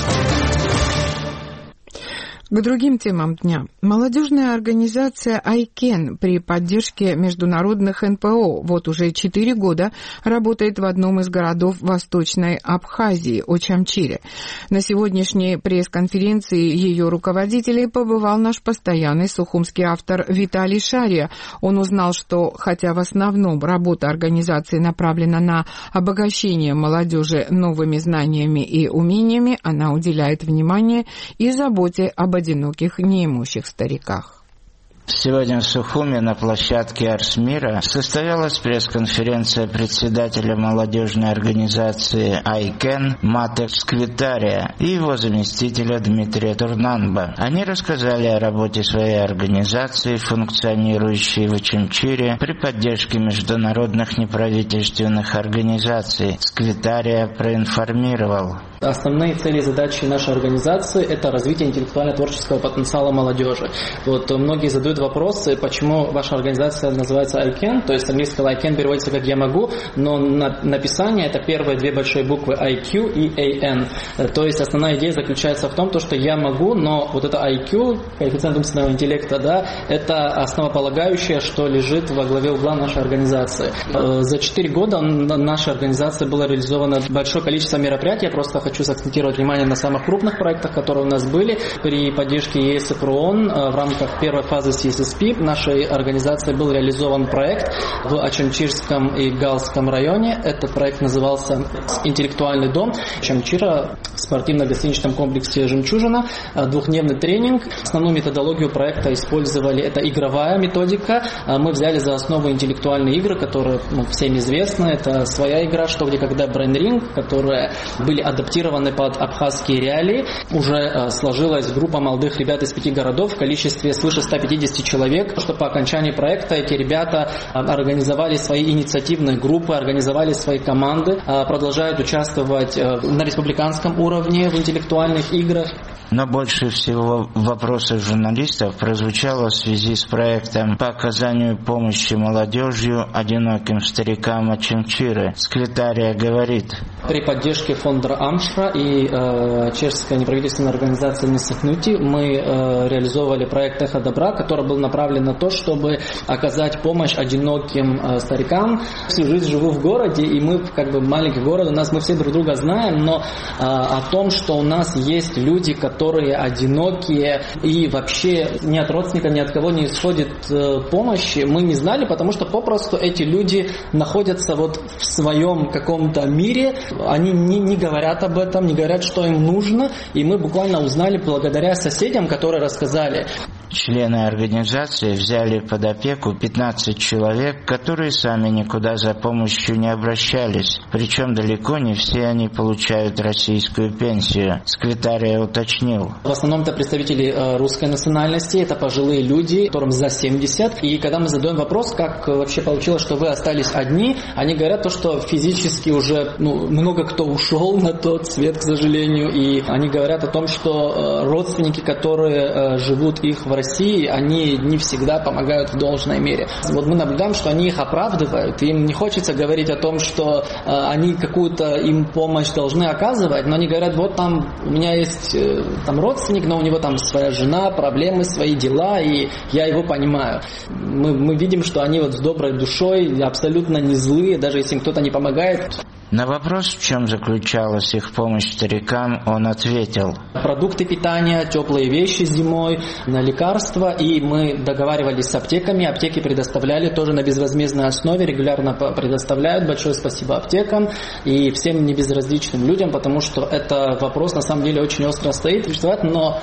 К другим темам дня. Молодежная организация ICANN при поддержке международных НПО вот уже 4 года работает в одном из городов Восточной Абхазии, Очамчире. На сегодняшней пресс-конференции ее руководителей побывал наш постоянный сухумский автор Виталий Шария. Он узнал, что хотя в основном работа организации направлена на обогащение молодежи новыми знаниями и умениями, она уделяет внимание и заботе об одиноких неимущих стариках. Сегодня в Сухуме на площадке Арсмира состоялась пресс-конференция председателя молодежной организации ICANN Мате Сквитария и его заместителя Дмитрия Турнанба. Они рассказали о работе своей организации, функционирующей в Очамчире при поддержке международных неправительственных организаций. Сквитария проинформировал. Основные цели и задачи нашей организации – это развитие интеллектуально-творческого потенциала молодежи. Вот многие задают вопросы, почему ваша организация называется ICANN, то есть английского ICANN переводится как «я могу», но написание – это первые две большие буквы IQ и AN. То есть основная идея заключается в том, что я могу, но вот это IQ, коэффициент умственного интеллекта, да, это основополагающее, что лежит во главе угла нашей организации. За 4 года наша организация была реализовано большое количество мероприятий. Я просто хочу сакцентировать внимание на самых крупных проектах, которые у нас были. При поддержке ЕС и ПРООН в рамках первой фазы CSSP нашей организации был реализован проект в Очамчирском и Галском районе. Этот проект назывался «Интеллектуальный дом». Очамчира в спортивно-гостиничном комплексе «Жемчужина». Двухдневный тренинг. Основную методологию проекта использовали. Это игровая методика. Мы взяли за основу интеллектуальные игры, которые всем известны. Это своя игра «Что, где, когда», Brain Ring, которые были адаптированы под абхазские реалии. Уже сложилась группа молодых ребят из 5 городов в количестве свыше 150 человек, что по окончании проекта эти ребята организовали свои инициативные группы, организовали свои команды, продолжают участвовать на республиканском уровне в интеллектуальных играх. Но больше всего вопросов журналистов прозвучало в связи с проектом по оказанию помощи молодежью одиноким старикам Очамчиры. Сквитария говорит. При поддержке фонда Амшра и чешской неправительственной организации Несахнути мы реализовывали проект «Эхо добра», который был направлен на то, чтобы оказать помощь одиноким старикам. Всю жизнь живу в городе, и мы маленький город, мы все друг друга знаем, но о том, что у нас есть люди, которые одинокие и вообще ни от родственника, ни от кого не исходит помощи, мы не знали, потому что попросту эти люди находятся в своем каком-то мире, они не говорят об этом, не говорят, что им нужно, и мы буквально узнали благодаря соседям, которые рассказали. Члены организации взяли под опеку 15 человек, которые сами никуда за помощью не обращались. Причем далеко не все они получают российскую пенсию. Сквитария уточнил. В основном это представители русской национальности, это пожилые люди, которым за 70. И когда мы задаем вопрос, как вообще получилось, что вы остались одни, они говорят что физически уже много кто ушел на тот свет, к сожалению. И они говорят о том, что родственники, которые живут их в России, России, они не всегда помогают в должной мере. Вот мы наблюдаем, что они их оправдывают, им не хочется говорить о том, что они какую-то им помощь должны оказывать, но они говорят, вот там у меня есть там родственник, но у него там своя жена, проблемы, свои дела, и я его понимаю. Мы видим, что они вот с доброй душой абсолютно не злые, даже если им кто-то не помогает. На вопрос, в чем заключалась их помощь старикам, он ответил: продукты питания, теплые вещи зимой, на лекарства, и мы договаривались с аптеками, аптеки предоставляли тоже на безвозмездной основе, регулярно предоставляют. Большое спасибо аптекам и всем небезразличным людям, потому что это вопрос на самом деле очень остро стоит, но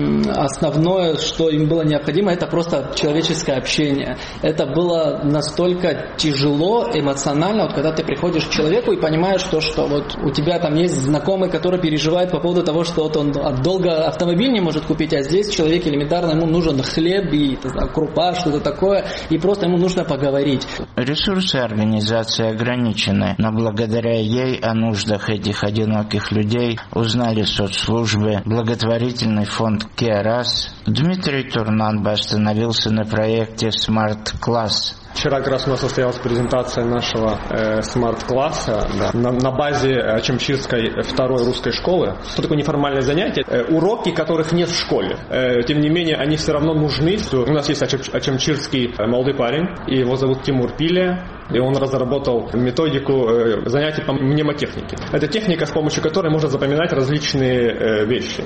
основное, что им было необходимо, это просто человеческое общение. Это было настолько тяжело, эмоционально, вот когда ты приходишь к человеку и понимаешь, что вот у тебя там есть знакомый, который переживает по поводу того, что вот он долго автомобиль не может купить, а здесь человек элементарно, ему нужен хлеб и крупа, что-то такое, и просто ему нужно поговорить. Ресурсы организации ограничены, но благодаря ей о нуждах этих одиноких людей узнали соцслужбы, благотворительный фонд «Керас». Дмитрий Турнанба остановился на проекте «Смарт Класс». Вчера как раз у нас состоялась презентация нашего смарт-класса на базе Ачамчирской второй русской школы. Что такое неформальное занятие? Уроки, которых нет в школе. Тем не менее, они все равно нужны. У нас есть ачамчирский молодой парень, и его зовут Тимур Пилия, и он разработал методику занятий по мнемотехнике. Это техника, с помощью которой можно запоминать различные вещи.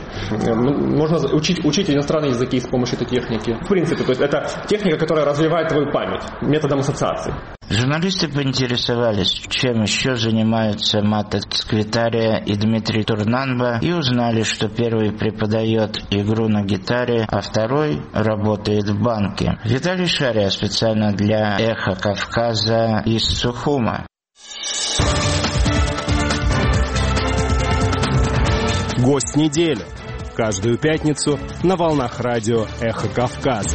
Можно учить иностранные языки с помощью этой техники. В принципе, то есть это техника, которая развивает твою память методом ассоциации. Журналисты поинтересовались, чем еще занимаются Мата Цквитария и Дмитрий Турнанба, и узнали, что первый преподает игру на гитаре, а второй работает в банке. Виталий Шария специально для «Эхо Кавказа» из Сухума. Гость недели. Каждую пятницу на волнах радио «Эхо Кавказа».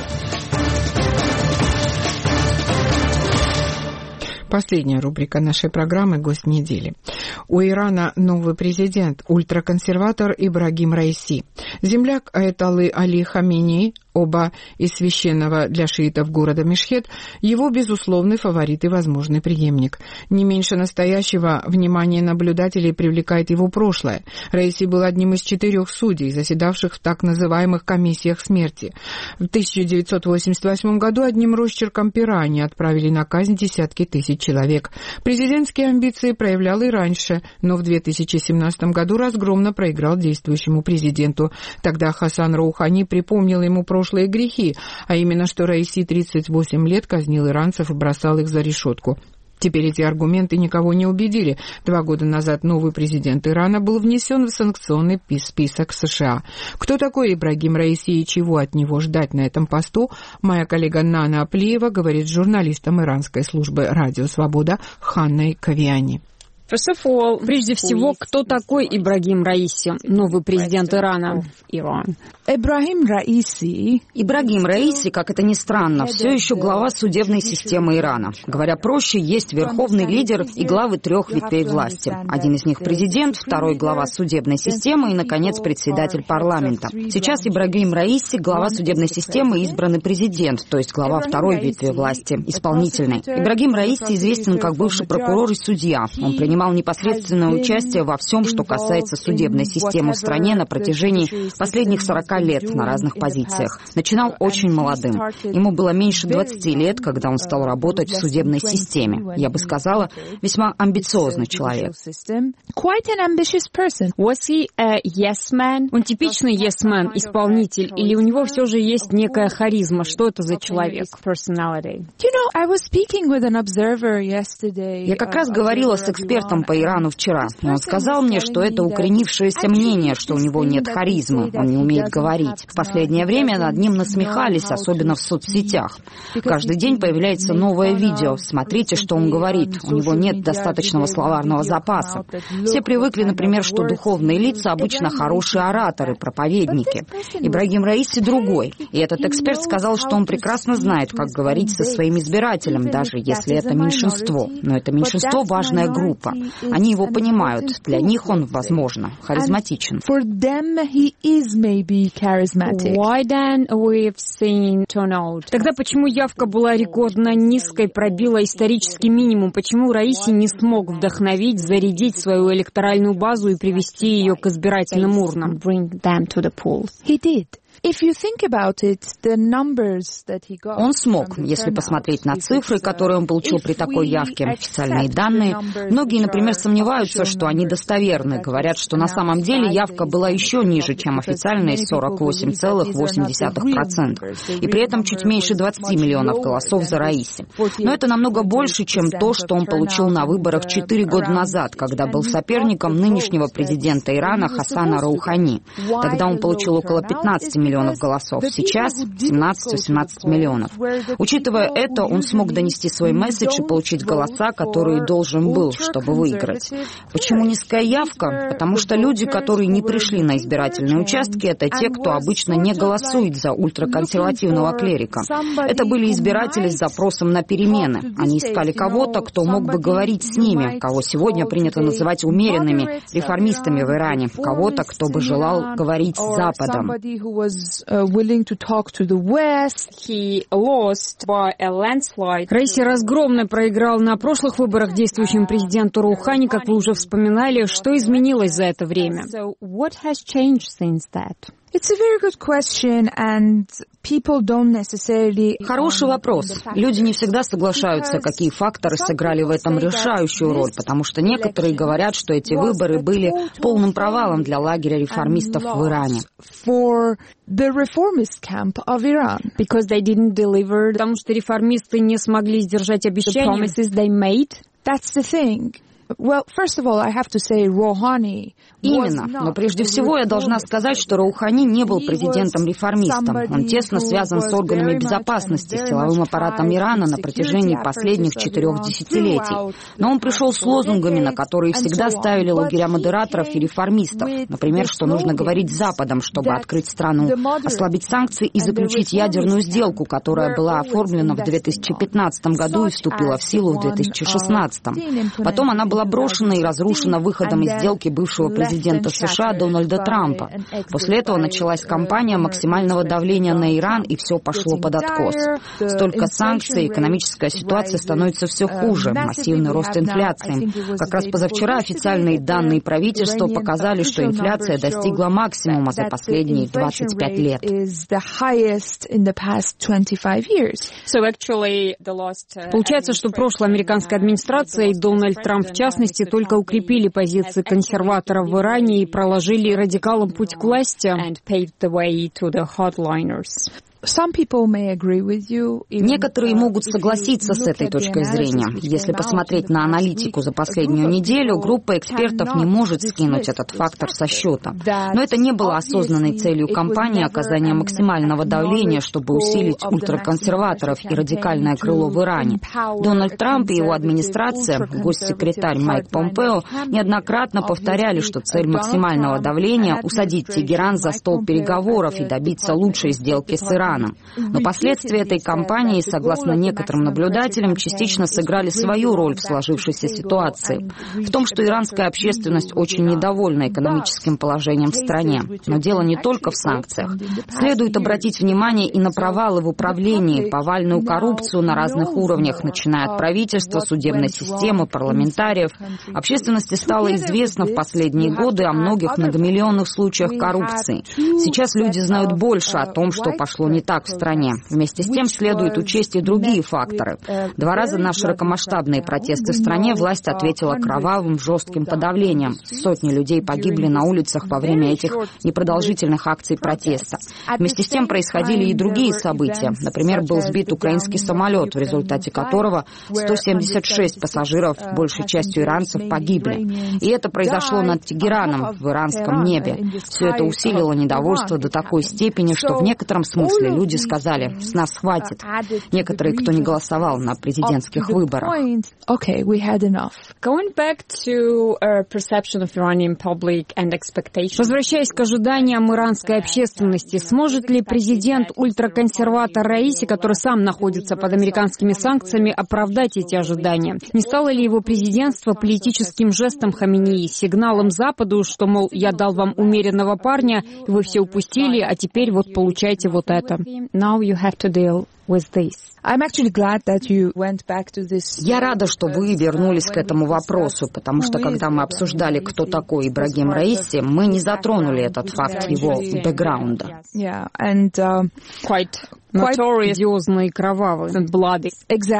Последняя рубрика нашей программы «Гость недели». У Ирана новый президент, ультраконсерватор Ибрагим Раиси. Земляк аятоллы Али Хаминеи, оба из священного для шиитов города Мешхед, его безусловный фаворит и возможный преемник. Не меньше настоящего внимания наблюдателей привлекает его прошлое. Раиси был одним из 4 судей, заседавших в так называемых комиссиях смерти. В 1988 году одним росчерком пера они отправили на казнь десятки тысяч человек. Президентские амбиции проявлял и раньше, но в 2017 году разгромно проиграл действующему президенту. Тогда Хасан Роухани припомнил ему прошлые грехи, а именно, что Раиси 38 лет казнил иранцев и бросал их за решетку. Теперь эти аргументы никого не убедили. 2 года назад новый президент Ирана был внесен в санкционный список США. Кто такой Ибрагим Раиси и чего от него ждать на этом посту, моя коллега Нана Аплиева говорит с журналистом иранской службы «Радио Свобода» Ханной Кавиани. Прежде всего, кто такой Ибрагим Раиси, новый президент Ирана? Ибрагим Раиси, как это ни странно, все еще глава судебной системы Ирана. Говоря проще, есть верховный лидер и главы 3 ветвей власти. Один из них президент, второй глава судебной системы и, наконец, председатель парламента. Сейчас Ибрагим Раиси, глава судебной системы, избранный президент, то есть глава 2 ветви власти, исполнительной. Ибрагим Раиси известен как бывший прокурор и судья. Он принимал непосредственное участие во всем, что касается судебной системы в стране на протяжении последних 40 лет на разных позициях. Начинал очень молодым. Ему было меньше 20 лет, когда он стал работать в судебной системе. Я бы сказала, весьма амбициозный человек. Он типичный yes-man, исполнитель, или у него все же есть некая харизма? Что это за человек? Я как раз говорила с экспертом по Ирану вчера. Он сказал мне, что это укоренившееся мнение, что у него нет харизмы, он не умеет говорить. В последнее время над ним насмехались, особенно в соцсетях. Каждый день появляется новое видео. Смотрите, что он говорит. У него нет достаточного словарного запаса. Все привыкли, например, что духовные лица обычно хорошие ораторы, проповедники. Ибрагим Раиси другой. И этот эксперт сказал, что он прекрасно знает, как говорить со своим избирателем, даже если это меньшинство. Но это меньшинство важная группа. Они его понимают. Для них он, возможно, харизматичен. Тогда почему явка была рекордно низкой, пробила исторический минимум? Почему Раиси не смог вдохновить, зарядить свою электоральную базу и привести ее к избирательным урнам? Он смог, если посмотреть на цифры, которые он получил при такой явке, официальные данные. Многие, например, сомневаются, что они достоверны. Говорят, что на самом деле явка была еще ниже, чем официальные 48,8%. И при этом чуть меньше 20 миллионов голосов за Раиси. Но это намного больше, чем то, что он получил на выборах 4 года назад, когда был соперником нынешнего президента Ирана Хасана Роухани. Тогда он получил около 15 миллионов голосов. Сейчас 17-18 миллионов. Учитывая это, он смог донести свой месседж и получить голоса, которые должен был, чтобы выиграть. Почему низкая явка? Потому что люди, которые не пришли на избирательные участки, это те, кто обычно не голосует за ультраконсервативного клерика. Это были избиратели с запросом на перемены. Они искали кого-то, кто мог бы говорить с ними, кого сегодня принято называть умеренными реформистами в Иране, кого-то, кто бы желал говорить с Западом. Раиси разгромно проиграл на прошлых выборах действующему президенту Роухани, как вы уже вспоминали. Что изменилось за это время? Хороший вопрос. Люди не всегда соглашаются, какие факторы сыграли в этом решающую роль, потому что некокоторые говорят, что эти выборы были полным провалом для лагеря реформистов в Иране. Потому что реформисты не смогли сдержать обещания. Именно. Но прежде всего я должна сказать, что Роухани не был президентом-реформистом. Он тесно связан с органами безопасности, с силовым аппаратом Ирана на протяжении последних 4 десятилетий. Но он пришел с лозунгами, на которые всегда ставили лагеря модераторов и реформистов. Например, что нужно говорить с Западом, чтобы открыть страну, ослабить санкции и заключить ядерную сделку, которая была оформлена в 2015 году и вступила в силу в 2016. Потом она была брошена и разрушена выходом из сделки бывшего президента США Дональда Трампа. После этого началась кампания максимального давления на Иран, и все пошло под откос. Столько санкций, экономическая ситуация становится все хуже, массивный рост инфляции. Как раз позавчера официальные данные правительства показали, что инфляция достигла максимума за последние 25 лет. Получается, что прошлая американская администрация и Дональд Трамп в частности только укрепили позиции консерваторов в Иране и проложили радикалам путь к власти. Некоторые могут согласиться с этой точкой зрения. Если посмотреть на аналитику за последнюю неделю, группа экспертов не может скинуть этот фактор со счета. Но это не было осознанной целью кампании оказания максимального давления, чтобы усилить ультраконсерваторов и радикальное крыло в Иране. Дональд Трамп и его администрация, госсекретарь Майк Помпео, неоднократно повторяли, что цель максимального давления — усадить Тегеран за стол переговоров и добиться лучшей сделки с Ираном. Но последствия этой кампании, согласно некоторым наблюдателям, частично сыграли свою роль в сложившейся ситуации. В том, что иранская общественность очень недовольна экономическим положением в стране. Но дело не только в санкциях. Следует обратить внимание и на провалы в управлении, повальную коррупцию на разных уровнях, начиная от правительства, судебной системы, парламентариев. Общественности стало известно в последние годы о многих многомиллионных случаях коррупции. Сейчас люди знают больше о том, что пошло не так в стране. Вместе с тем следует учесть и другие факторы. 2 раза на широкомасштабные протесты в стране власть ответила кровавым, жестким подавлением. Сотни людей погибли на улицах во время этих непродолжительных акций протеста. Вместе с тем происходили и другие события. Например, был сбит украинский самолет, в результате которого 176 пассажиров, большей частью иранцев, погибли. И это произошло над Тегераном, в иранском небе. Все это усилило недовольство до такой степени, что в некотором смысле если люди сказали: «С нас хватит». Некоторые, кто не голосовал на президентских выборах. Возвращаясь к ожиданиям иранской общественности, сможет ли президент-ультраконсерватор Раиси, который сам находится под американскими санкциями, оправдать эти ожидания? Не стало ли его президентство политическим жестом Хаминеи, сигналом Западу, что, мол, я дал вам умеренного парня, вы все упустили, а теперь вот получайте вот это. Now you have to deal with this. Я рада, что вы вернулись к этому вопросу, потому что, когда мы обсуждали, кто такой Ибрагим Раиси, мы не затронули этот факт его бэкграунда. Серьезный, кровавый, bloody.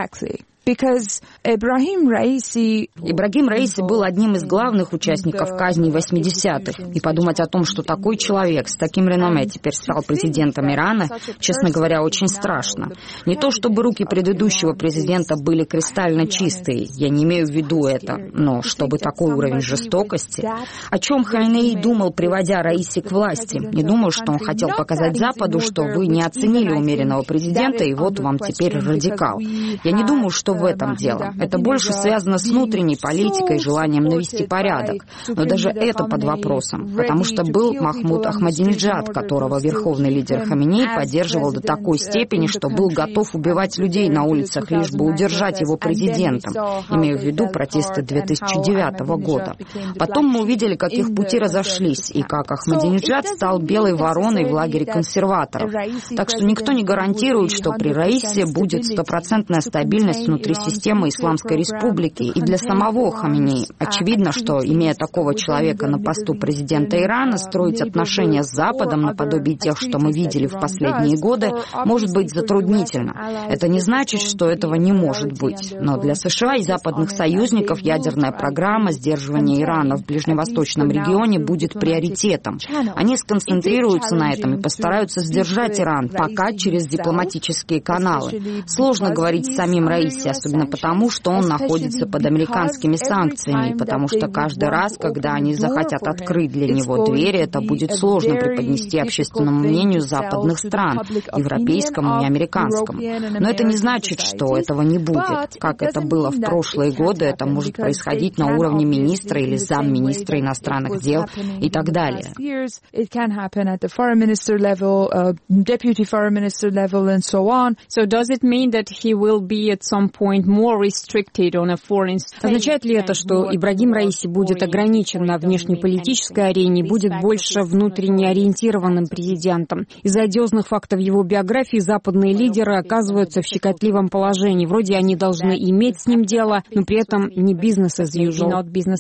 Ибрагим Раиси был одним из главных участников казни 80-х. И подумать о том, что такой человек с таким реноме теперь стал президентом Ирана, честно говоря, очень страшно. Не то чтобы руки предыдущего президента были кристально чистые, я не имею в виду это, но чтобы такой уровень жестокости. О чем Хаминеи думал, приводя Раиси к власти? Не думаю, что он хотел показать Западу, что вы не оценили умеренного президента, и вот вам теперь радикал. Я не думаю, что в этом дело. Это больше связано с внутренней политикой и желанием навести порядок. Но даже это под вопросом, потому что был Махмуд Ахмадинеджад, которого верховный лидер Хаминеи поддерживал до такой степени, что был готов убивать людей на улицах, лишь бы удержать его президентом. Имею в виду протесты 2009 года. Потом мы увидели, как их пути разошлись, и как Ахмадинеджад стал белой вороной в лагере консерваторов. Так что никто не гарантирует, что при Раисе будет стопроцентная стабильность внутри системы Исламской Республики. И для самого Хаминеи очевидно, что, имея такого человека на посту президента Ирана, строить отношения с Западом наподобие тех, что мы видели в последние годы, может быть затруднительно. Это не значит, что этого не может быть. Но для США и западных союзников ядерная программа сдерживания Ирана в ближневосточном регионе будет приоритетом. Они сконцентрируются на этом и постараются сдержать Иран, пока через дипломатические каналы. Сложно говорить с самим Раиси, особенно потому, что он находится под американскими санкциями, потому что каждый раз, когда они захотят открыть для него двери, это будет сложно преподнести общественному мнению западных стран, европейскому и американскому. Но это не значит, что этого не будет. Как это было в прошлые годы, это может происходить на уровне министра или замминистра иностранных дел и так далее. Означает ли это, что Ибрагим Раиси будет ограничен на внешнеполитической арене и будет больше внутренне ориентированным президентом? Из-за одиозных фактов его биографии западные лидеры оказываются в щекотливом положении. Вроде они должны иметь с ним дело, но при этом не business as usual.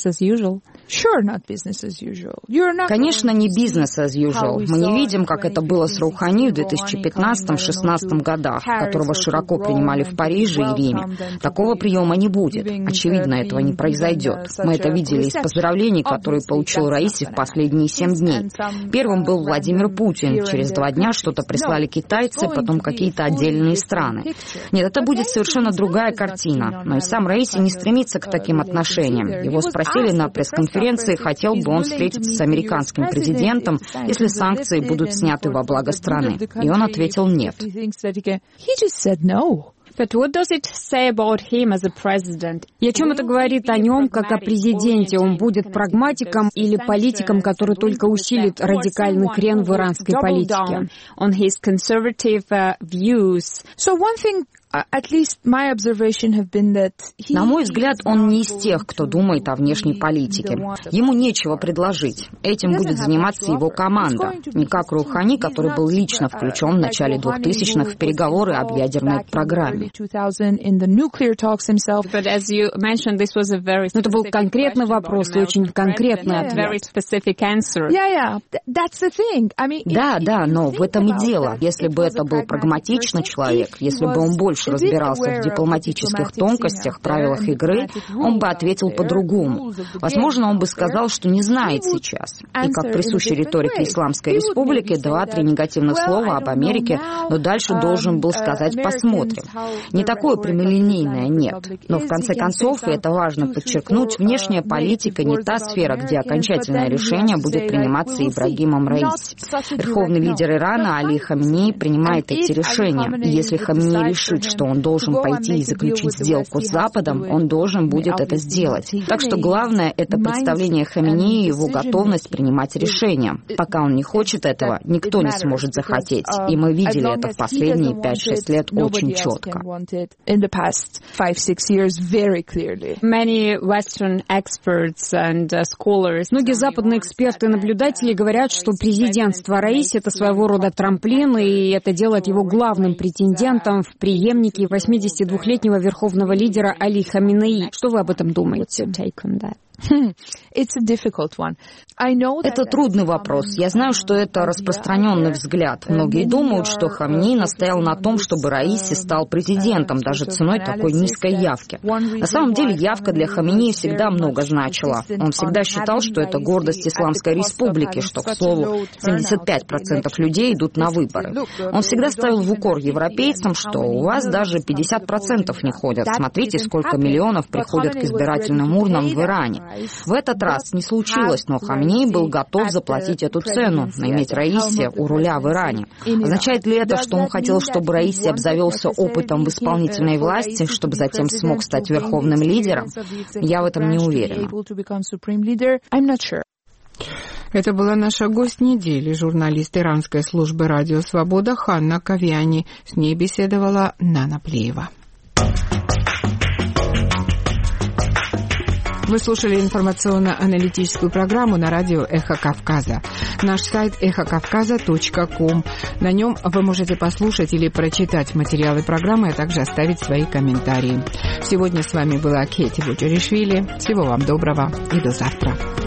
Конечно, не business as usual. Мы не видим, как это было с Роухани в 2015-2016 годах, которого широко принимали в Париже и Риме. Такого приема не будет. Очевидно, этого не произойдет. Мы это видели из поздравлений, которые получил Раиси в последние 7 дней. Первым был Владимир Путин. Через 2 дня что-то прислали китайцы, потом какие-то отдельные страны. Нет, это будет совершенно другая картина. Но и сам Раиси не стремится к таким отношениям. Его спросили на пресс-конференции, хотел бы он встретиться с американским президентом, если санкции будут сняты во благо страны. И он ответил «нет». But what does it say about him as a president? И о чем это говорит о нем, как о президенте? Он будет прагматиком или политиком, который только усилит радикальный крен в иранской политике? On his conservative views. So one thing, at least my observation have been that на мой взгляд, он не из тех, кто думает о внешней политике. Ему нечего предложить. Этим будет заниматься его команда. Не как Роухани, который был лично включен в начале 2000-х в переговоры об ядерной программе. Но это был конкретный вопрос и очень конкретный ответ. Да, но в этом и дело. Если бы это был прагматичный человек, если бы он больше больше разбирался в дипломатических тонкостях, правилах игры, он бы ответил по-другому. Возможно, он бы сказал, что не знает сейчас. И как присуще риторике Исламской Республики, 2-3 негативных слова об Америке, но дальше должен был сказать «посмотрим». Не такое прямолинейное «нет». Но в конце концов, и это важно подчеркнуть, внешняя политика не та сфера, где окончательное решение будет приниматься Ибрагимом Раиси. Верховный лидер Ирана Али Хаминеи принимает эти решения. И если Хаминеи решит, что он должен пойти и заключить сделку с Западом, он должен будет это сделать. Так что главное – это представление Хаминеи и его готовность принимать решения. Пока он не хочет этого, никто не сможет захотеть. И мы видели это в последние 5-6 лет очень четко. Многие западные эксперты и наблюдатели говорят, что президентство Раиси – это своего рода трамплин, и это делает его главным претендентом в преемнике 82-летнего верховного лидера Али Хаминеи. Что вы об этом думаете? Это трудный вопрос. Я знаю, что это распространенный взгляд. Многие думают, что Хаминеи настоял на том, чтобы Раиси стал президентом, даже ценой такой низкой явки. На самом деле явка для Хаминеи всегда много значила. Он всегда считал, что это гордость Исламской Республики, что, к слову, 75% людей идут на выборы. Он всегда ставил в укор европейцам, что у вас даже 50% не ходят. Смотрите, сколько миллионов приходят к избирательным урнам в Иране. В этот раз не случилось, но Хаминеи был готов заплатить эту цену, иметь Раиси у руля в Иране. Означает ли это, что он хотел, чтобы Раиси обзавелся опытом в исполнительной власти, чтобы затем смог стать верховным лидером? Я в этом не уверена. Это была наша гость недели, журналист иранской службы «Радио Свобода» Ханна Кавиани. С ней беседовала Нана Плеева. Вы слушали информационно-аналитическую программу на радио «Эхо Кавказа». Наш сайт эхокавказа.ком. На нем вы можете послушать или прочитать материалы программы, а также оставить свои комментарии. Сегодня с вами была Кети Буджаришвили. Всего вам доброго и до завтра.